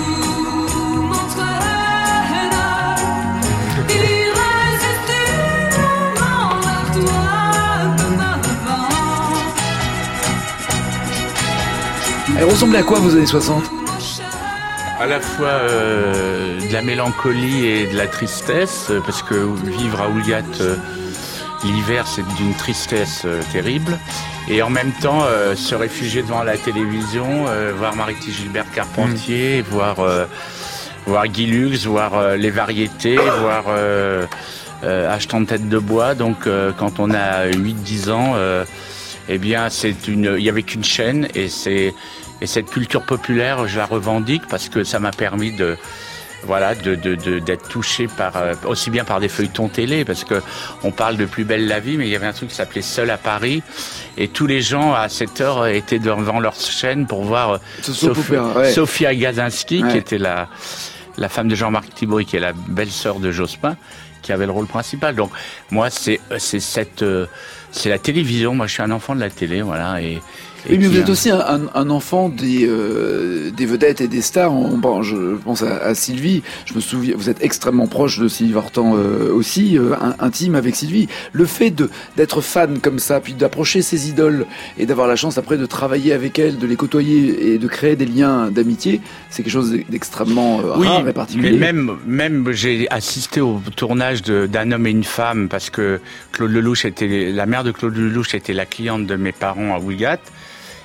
Elle ressemblait à quoi vos années soixante? À la fois euh, de la mélancolie et de la tristesse, euh, parce que vivre à Ouliat euh, l'hiver, c'est d'une tristesse euh, terrible. Et en même temps, euh, se réfugier devant la télévision, euh, voir Marie-Thé Gilbert Carpentier, mmh. voir, euh, voir Guy Lux, voir euh, les variétés, voir euh, euh, Achetant de tête de bois. Donc euh, quand on a huit dix ans, euh, eh bien, c'est une, il y avait qu'une chaîne et c'est Et cette culture populaire, je la revendique parce que ça m'a permis de, voilà, de, de, de, d'être touché par, aussi bien par des feuilletons télé, parce que on parle de Plus belle la vie, mais il y avait un truc qui s'appelait Seul à Paris, et tous les gens à cette heure étaient devant leur chaîne pour voir Sophie, ouais. Sophia Gazinski, ouais. qui était la, la femme de Jean-Marc Thibaury, qui est la belle-sœur de Jospin, qui avait le rôle principal. Donc, moi, c'est, c'est cette, c'est la télévision. Moi, je suis un enfant de la télé, voilà, et, Et oui, mais vous êtes aussi un, un, un enfant des, euh, des vedettes et des stars. On, bon, je pense à, à Sylvie. Je me souviens, vous êtes extrêmement proche de Sylvie Vartan euh, aussi, euh, intime avec Sylvie. Le fait de d'être fan comme ça, puis d'approcher ses idoles et d'avoir la chance après de travailler avec elles, de les côtoyer et de créer des liens d'amitié, c'est quelque chose d'extrêmement euh, oui, rare et particulier. Mais même, même j'ai assisté au tournage de, d'Un homme et une femme parce que Claude Lelouch était, la mère de Claude Lelouch était la cliente de mes parents à Ouigat.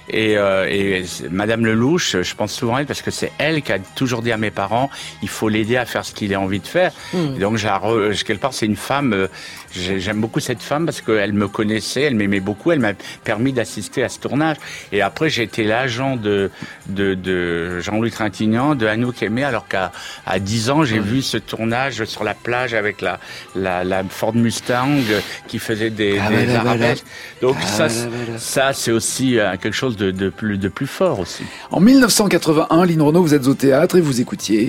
Et, euh, et Madame Lelouch, je pense souvent à elle parce que c'est elle qui a toujours dit à mes parents, il faut l'aider à faire ce qu'il a envie de faire. Mmh. Et donc, j'ai, quelque part, c'est une femme. Euh, j'aime beaucoup cette femme parce qu'elle me connaissait, elle m'aimait beaucoup, elle m'a permis d'assister à ce tournage. Et après, j'ai été l'agent de de, de Jean-Louis Trintignant, de Anouk Aimé, alors qu'à à dix ans, j'ai mmh. vu ce tournage sur la plage avec la la, la Ford Mustang qui faisait des, ah, des arabesques. Donc ah, ça, voilà. ça c'est aussi euh, quelque chose de, de, plus, de plus fort aussi. En mille neuf cent quatre-vingt-un, Lynn Renaud, vous êtes au théâtre et vous écoutiez...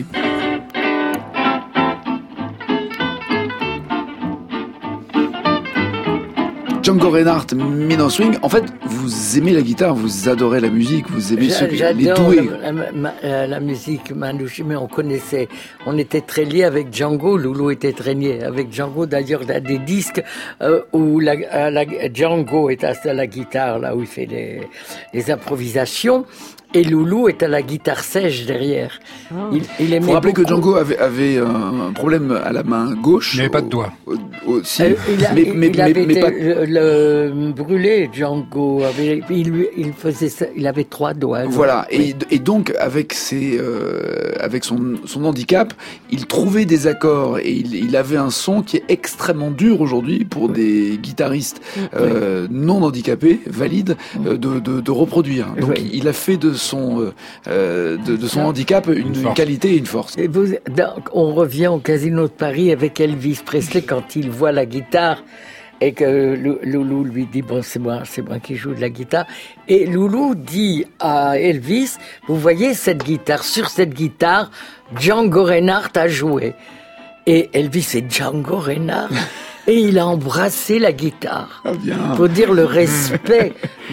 Django Reinhardt, Men on Swing. En fait, vous aimez la guitare, vous adorez la musique, vous aimez ceux qui les doués. La, la, la musique Manouchi, mais on connaissait, on était très liés avec Django. Loulou était très lié avec Django. D'ailleurs, il y a des disques euh, où la, la, Django est à la guitare, là où il fait les, les improvisations. Et Loulou est à la guitare sèche derrière. Oh. Il, il aimait. Faut rappeler beaucoup. Que Django avait, avait un problème à la main gauche. Il n'avait pas de doigts. Aussi. Euh, il, a, mais, il, mais, il avait mais, été mais pas... le, le brûlé, Django. Avait, il, il faisait ça, il avait trois doigts. Voilà. Oui. Et, et donc avec ses, euh, avec son, son handicap, il trouvait des accords et il, il avait un son qui est extrêmement dur aujourd'hui pour oui. des guitaristes euh, oui. non handicapés, valides, euh, de, de, de reproduire. Donc oui. il a fait de son euh, de, de son handicap une, une qualité et une force. Et vous, on revient au Casino de Paris avec Elvis Presley quand il voit la guitare et que Loulou lui dit bon c'est moi c'est moi qui joue de la guitare et Loulou dit à Elvis vous voyez cette guitare, sur cette guitare Django Reinhardt a joué et Elvis c'est Django Reinhardt. Et il a embrassé la guitare. Ah bien. Pour dire le respect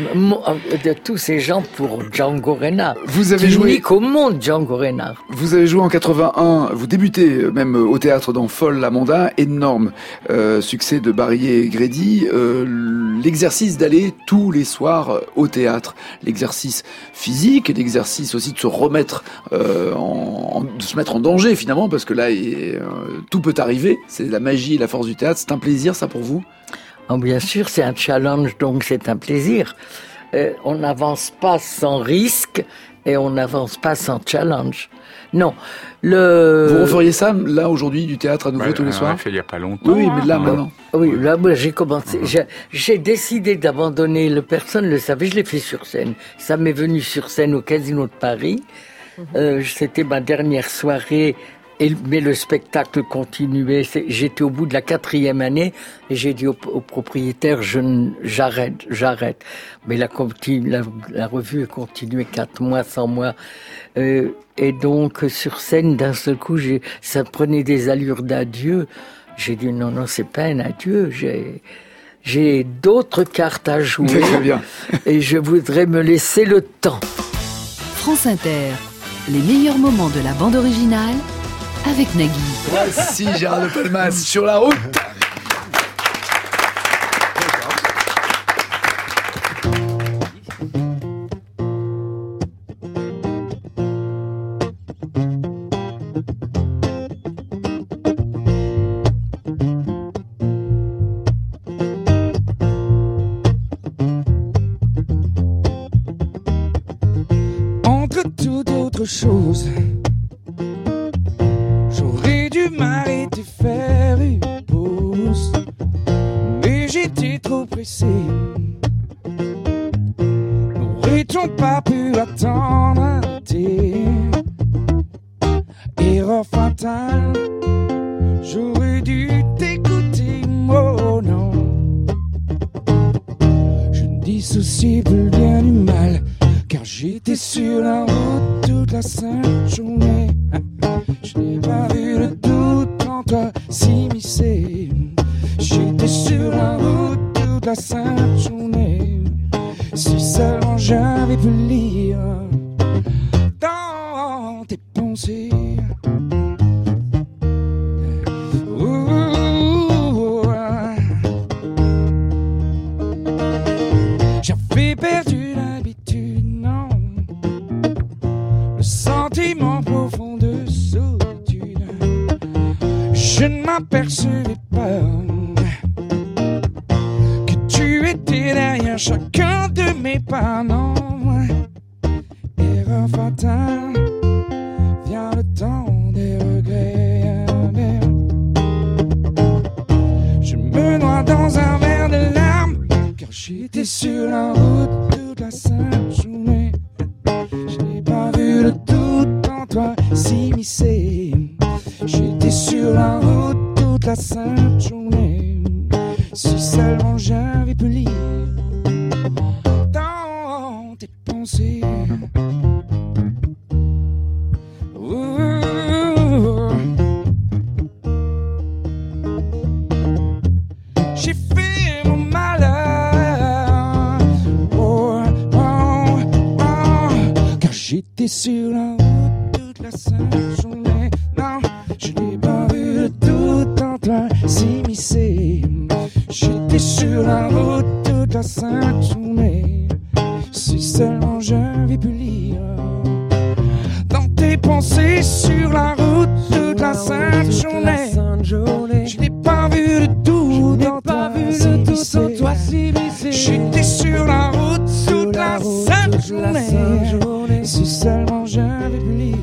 de tous ces gens pour Django Reinhardt. Vous avez joué unique au monde, Django Reinhardt. Vous avez joué en quatre-vingt-un. Vous débutez même au théâtre dans Folle Amanda. Énorme euh, succès de Barrier et Grédy. Euh, l'exercice d'aller tous les soirs au théâtre. L'exercice physique et l'exercice aussi de se remettre, euh, en, en, de se mettre en danger finalement, parce que là, il, euh, tout peut arriver. C'est la magie et la force du théâtre. C'est un plaisir, ça, pour vous ? Oh, bien sûr, c'est un challenge, donc c'est un plaisir. Euh, on n'avance pas sans risque et on n'avance pas sans challenge. Non. Le... Vous referiez ça, là, aujourd'hui, du théâtre à nouveau ouais, tous les on soirs ? On l'a fait il n'y a pas longtemps. Oui, mais là, maintenant. Oui, là, moi, j'ai commencé. Mmh. J'ai, j'ai décidé d'abandonner, le personne ne le savait, je l'ai fait sur scène. Ça m'est venu sur scène au Casino de Paris. Mmh. Euh, c'était ma dernière soirée. Et, mais le spectacle continuait. C'est, j'étais au bout de la quatrième année et j'ai dit au, au propriétaire, je, j'arrête, j'arrête. Mais la, continue, la, la revue a continué quatre mois, sans moi. Euh, et donc, sur scène, d'un seul coup, j'ai, ça prenait des allures d'adieu. J'ai dit, non, non, c'est pas un adieu. J'ai, j'ai d'autres cartes à jouer. Très bien. Et je voudrais me laisser le temps. France Inter, les meilleurs moments de la bande originale avec Nagui. Voici Gérard de Palmas sur la route. Entre toute autre chose, j'aurais dû m'arrêter faire une pause, mais j'étais trop pressé. N'aurait-on pas pu attendre un thé? Erreur fatale, j'aurais dû t'écouter, oh non. Je ne dissocie plus bien du mal, car j'étais sur la route toute la sainte journée. Je n'ai pas vu le doute en toi s'immiscer. J'étais sur la route toute la sainte journée. Si seulement j'avais pu lire dans tes pensées. Ouh, j'avais perdu l'habitude, non, le sentiment profond de solitude. Je ne m'apercevais pas que tu étais derrière chacun de mes pas, non. tes pensées. Ouh. J'ai fait mon malheur, oh, oh, oh, car j'étais sur la route toute la sainte journée. Non, je n'ai pas vu le tout en train s'immiscer. J'étais sur la route toute la sainte journée. Si seulement j'avais pu lire dans tes pensées sur la route toute la sainte journée. Je n'ai pas vu le tout dans toi s'immiscer. J'étais sur la route toute la sainte journée. Si seulement j'avais pu lire.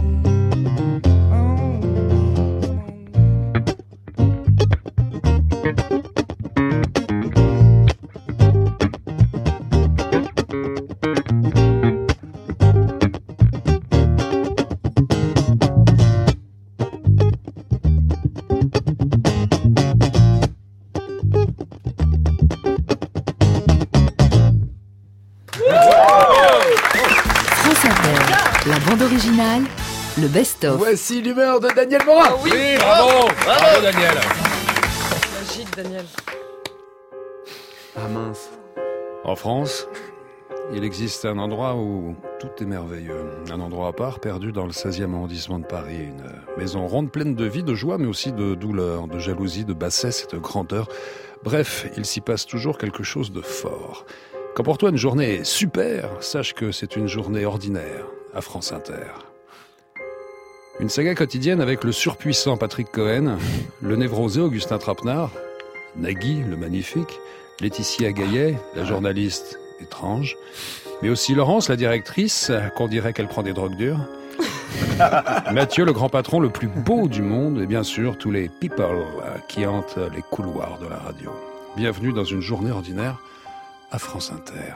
Original, le best-of. Voici l'humeur de Daniel Morin. Oh oui, oui, bravo, bravo, bravo Daniel. Magique Daniel. Ah mince. En France, il existe un endroit où tout est merveilleux. Un endroit à part, perdu dans le seizième arrondissement de Paris. Une maison ronde pleine de vie, de joie, mais aussi de douleur, de jalousie, de bassesse et de grandeur. Bref, il s'y passe toujours quelque chose de fort. Quand pour toi une journée est super, sache que c'est une journée ordinaire à France Inter. Une saga quotidienne avec le surpuissant Patrick Cohen, le névrosé Augustin Trapenard, Nagui, le magnifique, Laetitia Gaillet, la journaliste étrange, mais aussi Laurence, la directrice, qu'on dirait qu'elle prend des drogues dures, Mathieu, le grand patron le plus beau du monde, et bien sûr tous les people qui hantent les couloirs de la radio. Bienvenue dans une journée ordinaire à France Inter.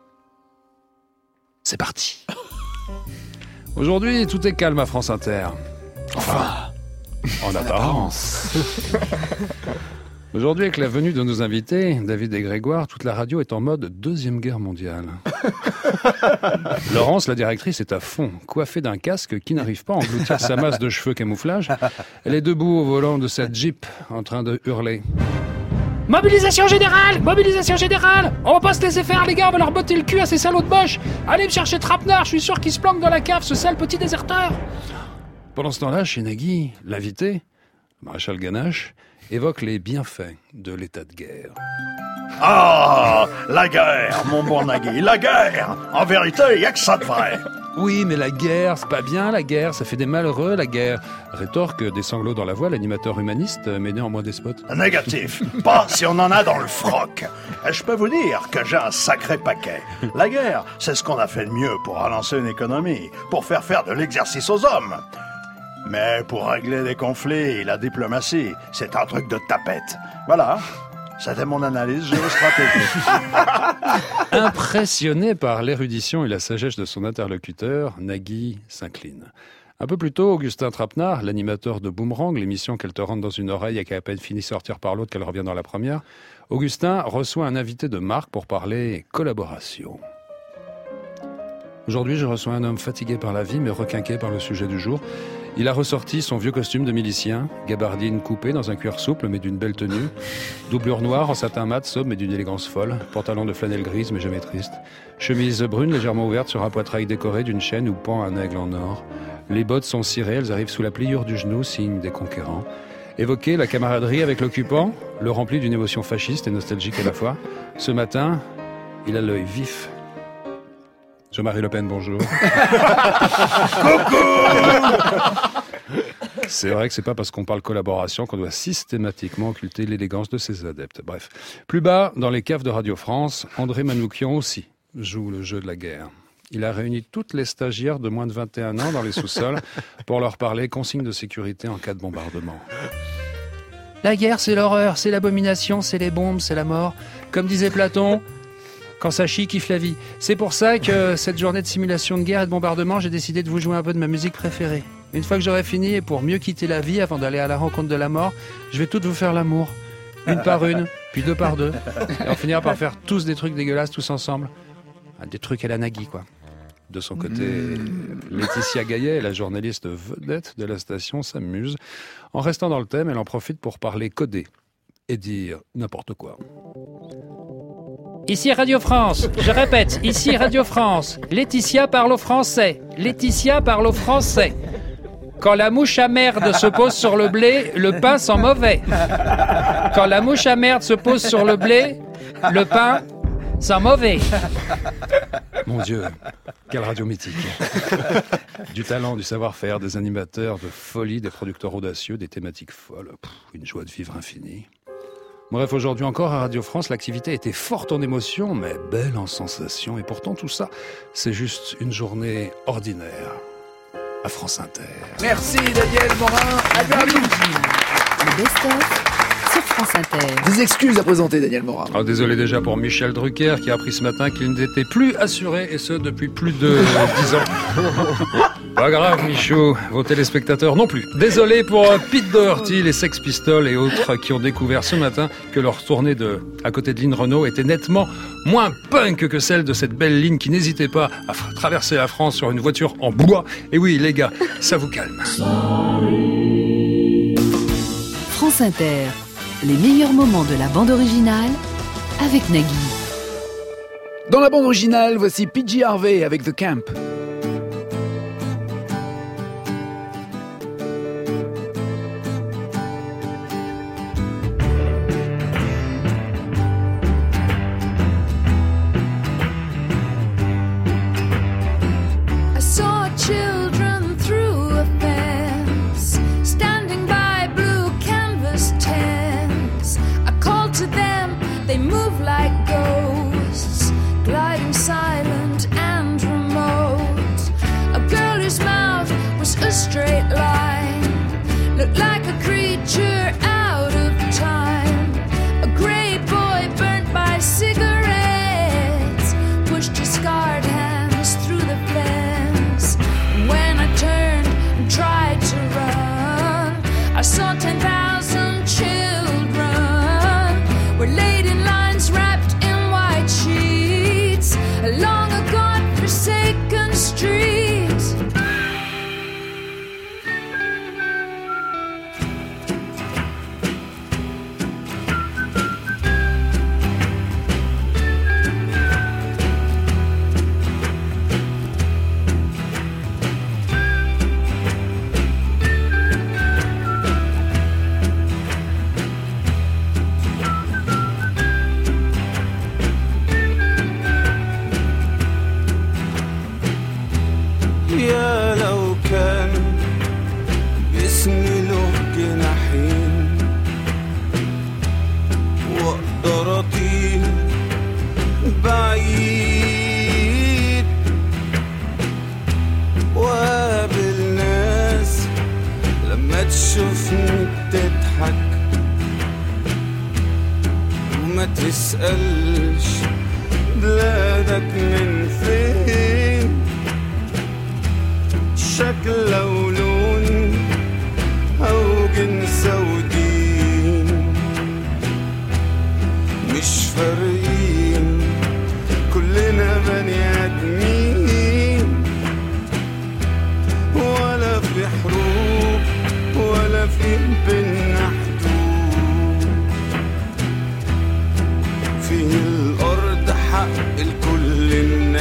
C'est parti. Aujourd'hui, tout est calme à France Inter. Enfin, en apparence. Aujourd'hui, avec la venue de nos invités, David et Grégoire, toute la radio est en mode Deuxième Guerre mondiale. Laurence, la directrice, est à fond, coiffée d'un casque qui n'arrive pas à engloutir sa masse de cheveux camouflage. Elle est debout au volant de sa Jeep, en train de hurler. Mobilisation générale! Mobilisation générale! On va pas se laisser faire, les gars, on va leur botter le cul à ces salauds de Bosch! Allez me chercher Trapenard, je suis sûr qu'il se planque dans la cave, ce sale petit déserteur! Pendant ce temps-là, chez Nagui, l'invité, Maréchal Ganache, évoque les bienfaits de l'état de guerre. Ah, la guerre, mon bon Nagui, la guerre! En vérité, il n'y a que ça de vrai! Oui, mais la guerre, c'est pas bien, la guerre, ça fait des malheureux, la guerre. Rétorque des sanglots dans la voix, l'animateur humaniste, mais néanmoins despote. Négatif. Pas si on en a dans le froc. Et je peux vous dire que j'ai un sacré paquet. La guerre, c'est ce qu'on a fait de mieux pour relancer une économie, pour faire faire de l'exercice aux hommes. Mais pour régler des conflits, la diplomatie, c'est un truc de tapette. Voilà. C'était mon analyse géostratégique. Impressionné par l'érudition et la sagesse de son interlocuteur, Nagui s'incline. Un peu plus tôt, Augustin Trapenard, l'animateur de Boomerang, l'émission qu'elle te rentre dans une oreille et qui a à peine fini de sortir par l'autre qu'elle revient dans la première, Augustin reçoit un invité de marque pour parler collaboration. Aujourd'hui, je reçois un homme fatigué par la vie mais requinqué par le sujet du jour. Il a ressorti son vieux costume de milicien, gabardine coupée dans un cuir souple mais d'une belle tenue, doublure noire en satin mat sobre mais d'une élégance folle, pantalon de flanelle grise mais jamais triste, chemise brune légèrement ouverte sur un poitrail décoré d'une chaîne où pend un aigle en or. Les bottes sont cirées, elles arrivent sous la pliure du genou, signe des conquérants. Évoquer la camaraderie avec l'occupant, le rempli d'une émotion fasciste et nostalgique à la fois. Ce matin, il a l'œil vif. Jean-Marie Le Pen, bonjour. Coucou. C'est vrai que c'est pas parce qu'on parle collaboration qu'on doit systématiquement occulter l'élégance de ses adeptes. Bref. Plus bas, dans les caves de Radio France, André Manoukian aussi joue le jeu de la guerre. Il a réuni toutes les stagiaires de moins de vingt et un ans dans les sous-sols pour leur parler consignes de sécurité en cas de bombardement. La guerre, c'est l'horreur, c'est l'abomination, c'est les bombes, c'est la mort. Comme disait Platon... Quand ça chie, kiffe la vie. C'est pour ça que cette journée de simulation de guerre et de bombardement, j'ai décidé de vous jouer un peu de ma musique préférée. Une fois que j'aurai fini, et pour mieux quitter la vie avant d'aller à la rencontre de la mort, je vais toutes vous faire l'amour. Une par une, puis deux par deux. Et on finira par faire tous des trucs dégueulasses tous ensemble. des trucs à la Nagui, quoi. De son côté, mmh. Laetitia Gaillet, la journaliste vedette de la station, s'amuse. En restant dans le thème, elle en profite pour parler codé et dire n'importe quoi. Ici Radio France, je répète, ici Radio France. Laetitia parle au français. Laetitia parle au français. Quand la mouche à merde se pose sur le blé, le pain sent mauvais. Quand la mouche à merde se pose sur le blé, le pain sent mauvais. Mon Dieu, quelle radio mythique. Du talent, du savoir-faire, des animateurs, de folie, des producteurs audacieux, des thématiques folles. Pff, une joie de vivre infinie. Bref, aujourd'hui encore à Radio France, l'activité était forte en émotions, mais belle en sensations. Et pourtant, tout ça, c'est juste une journée ordinaire à France Inter. Merci Daniel Morin. À bientôt. Le best-of sur France Inter. Des excuses à présenter, Daniel Morin. Oh, désolé déjà pour Michel Drucker qui a appris ce matin qu'il n'était plus assuré, et ce depuis plus de dix ans. Pas grave, Michou, vos téléspectateurs non plus. Désolé pour Pete Doherty, les Sex Pistols et autres qui ont découvert ce matin que leur tournée de à côté de Lynn Renault était nettement moins punk que celle de cette belle ligne qui n'hésitait pas à f- traverser la France sur une voiture en bois. Et oui, les gars, ça vous calme. France Inter, les meilleurs moments de la bande originale avec Nagui. Dans la bande originale, voici P J Harvey avec The Camp. تسألش بلادك من فين شكل أو لون أو جنس أو دين مش فارقين كلنا بني آدمين ولا في حروب ولا في بينا في الأرض حق الكل الناس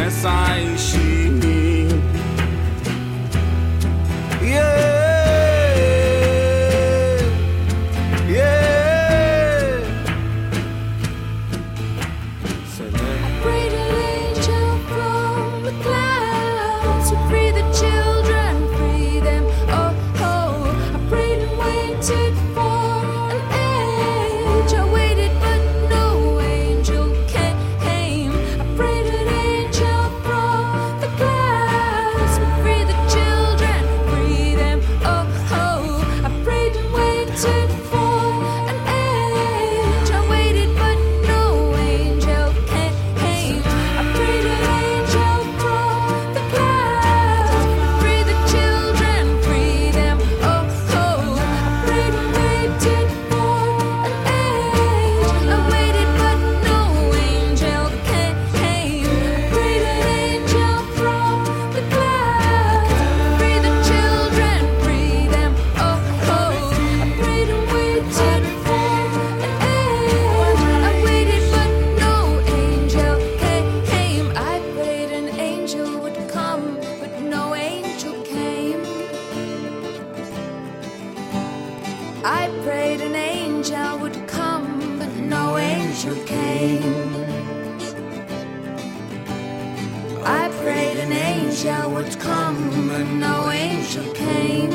angel would come, but no angel came.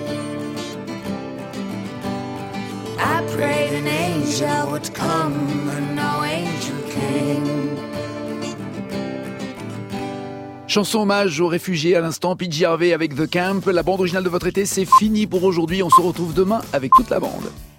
I prayed an angel would come, but no angel came. Chanson hommage aux réfugiés à l'instant, P J Harvey avec The Camp. La bande originale de votre été, c'est fini pour aujourd'hui. On se retrouve demain avec toute la bande.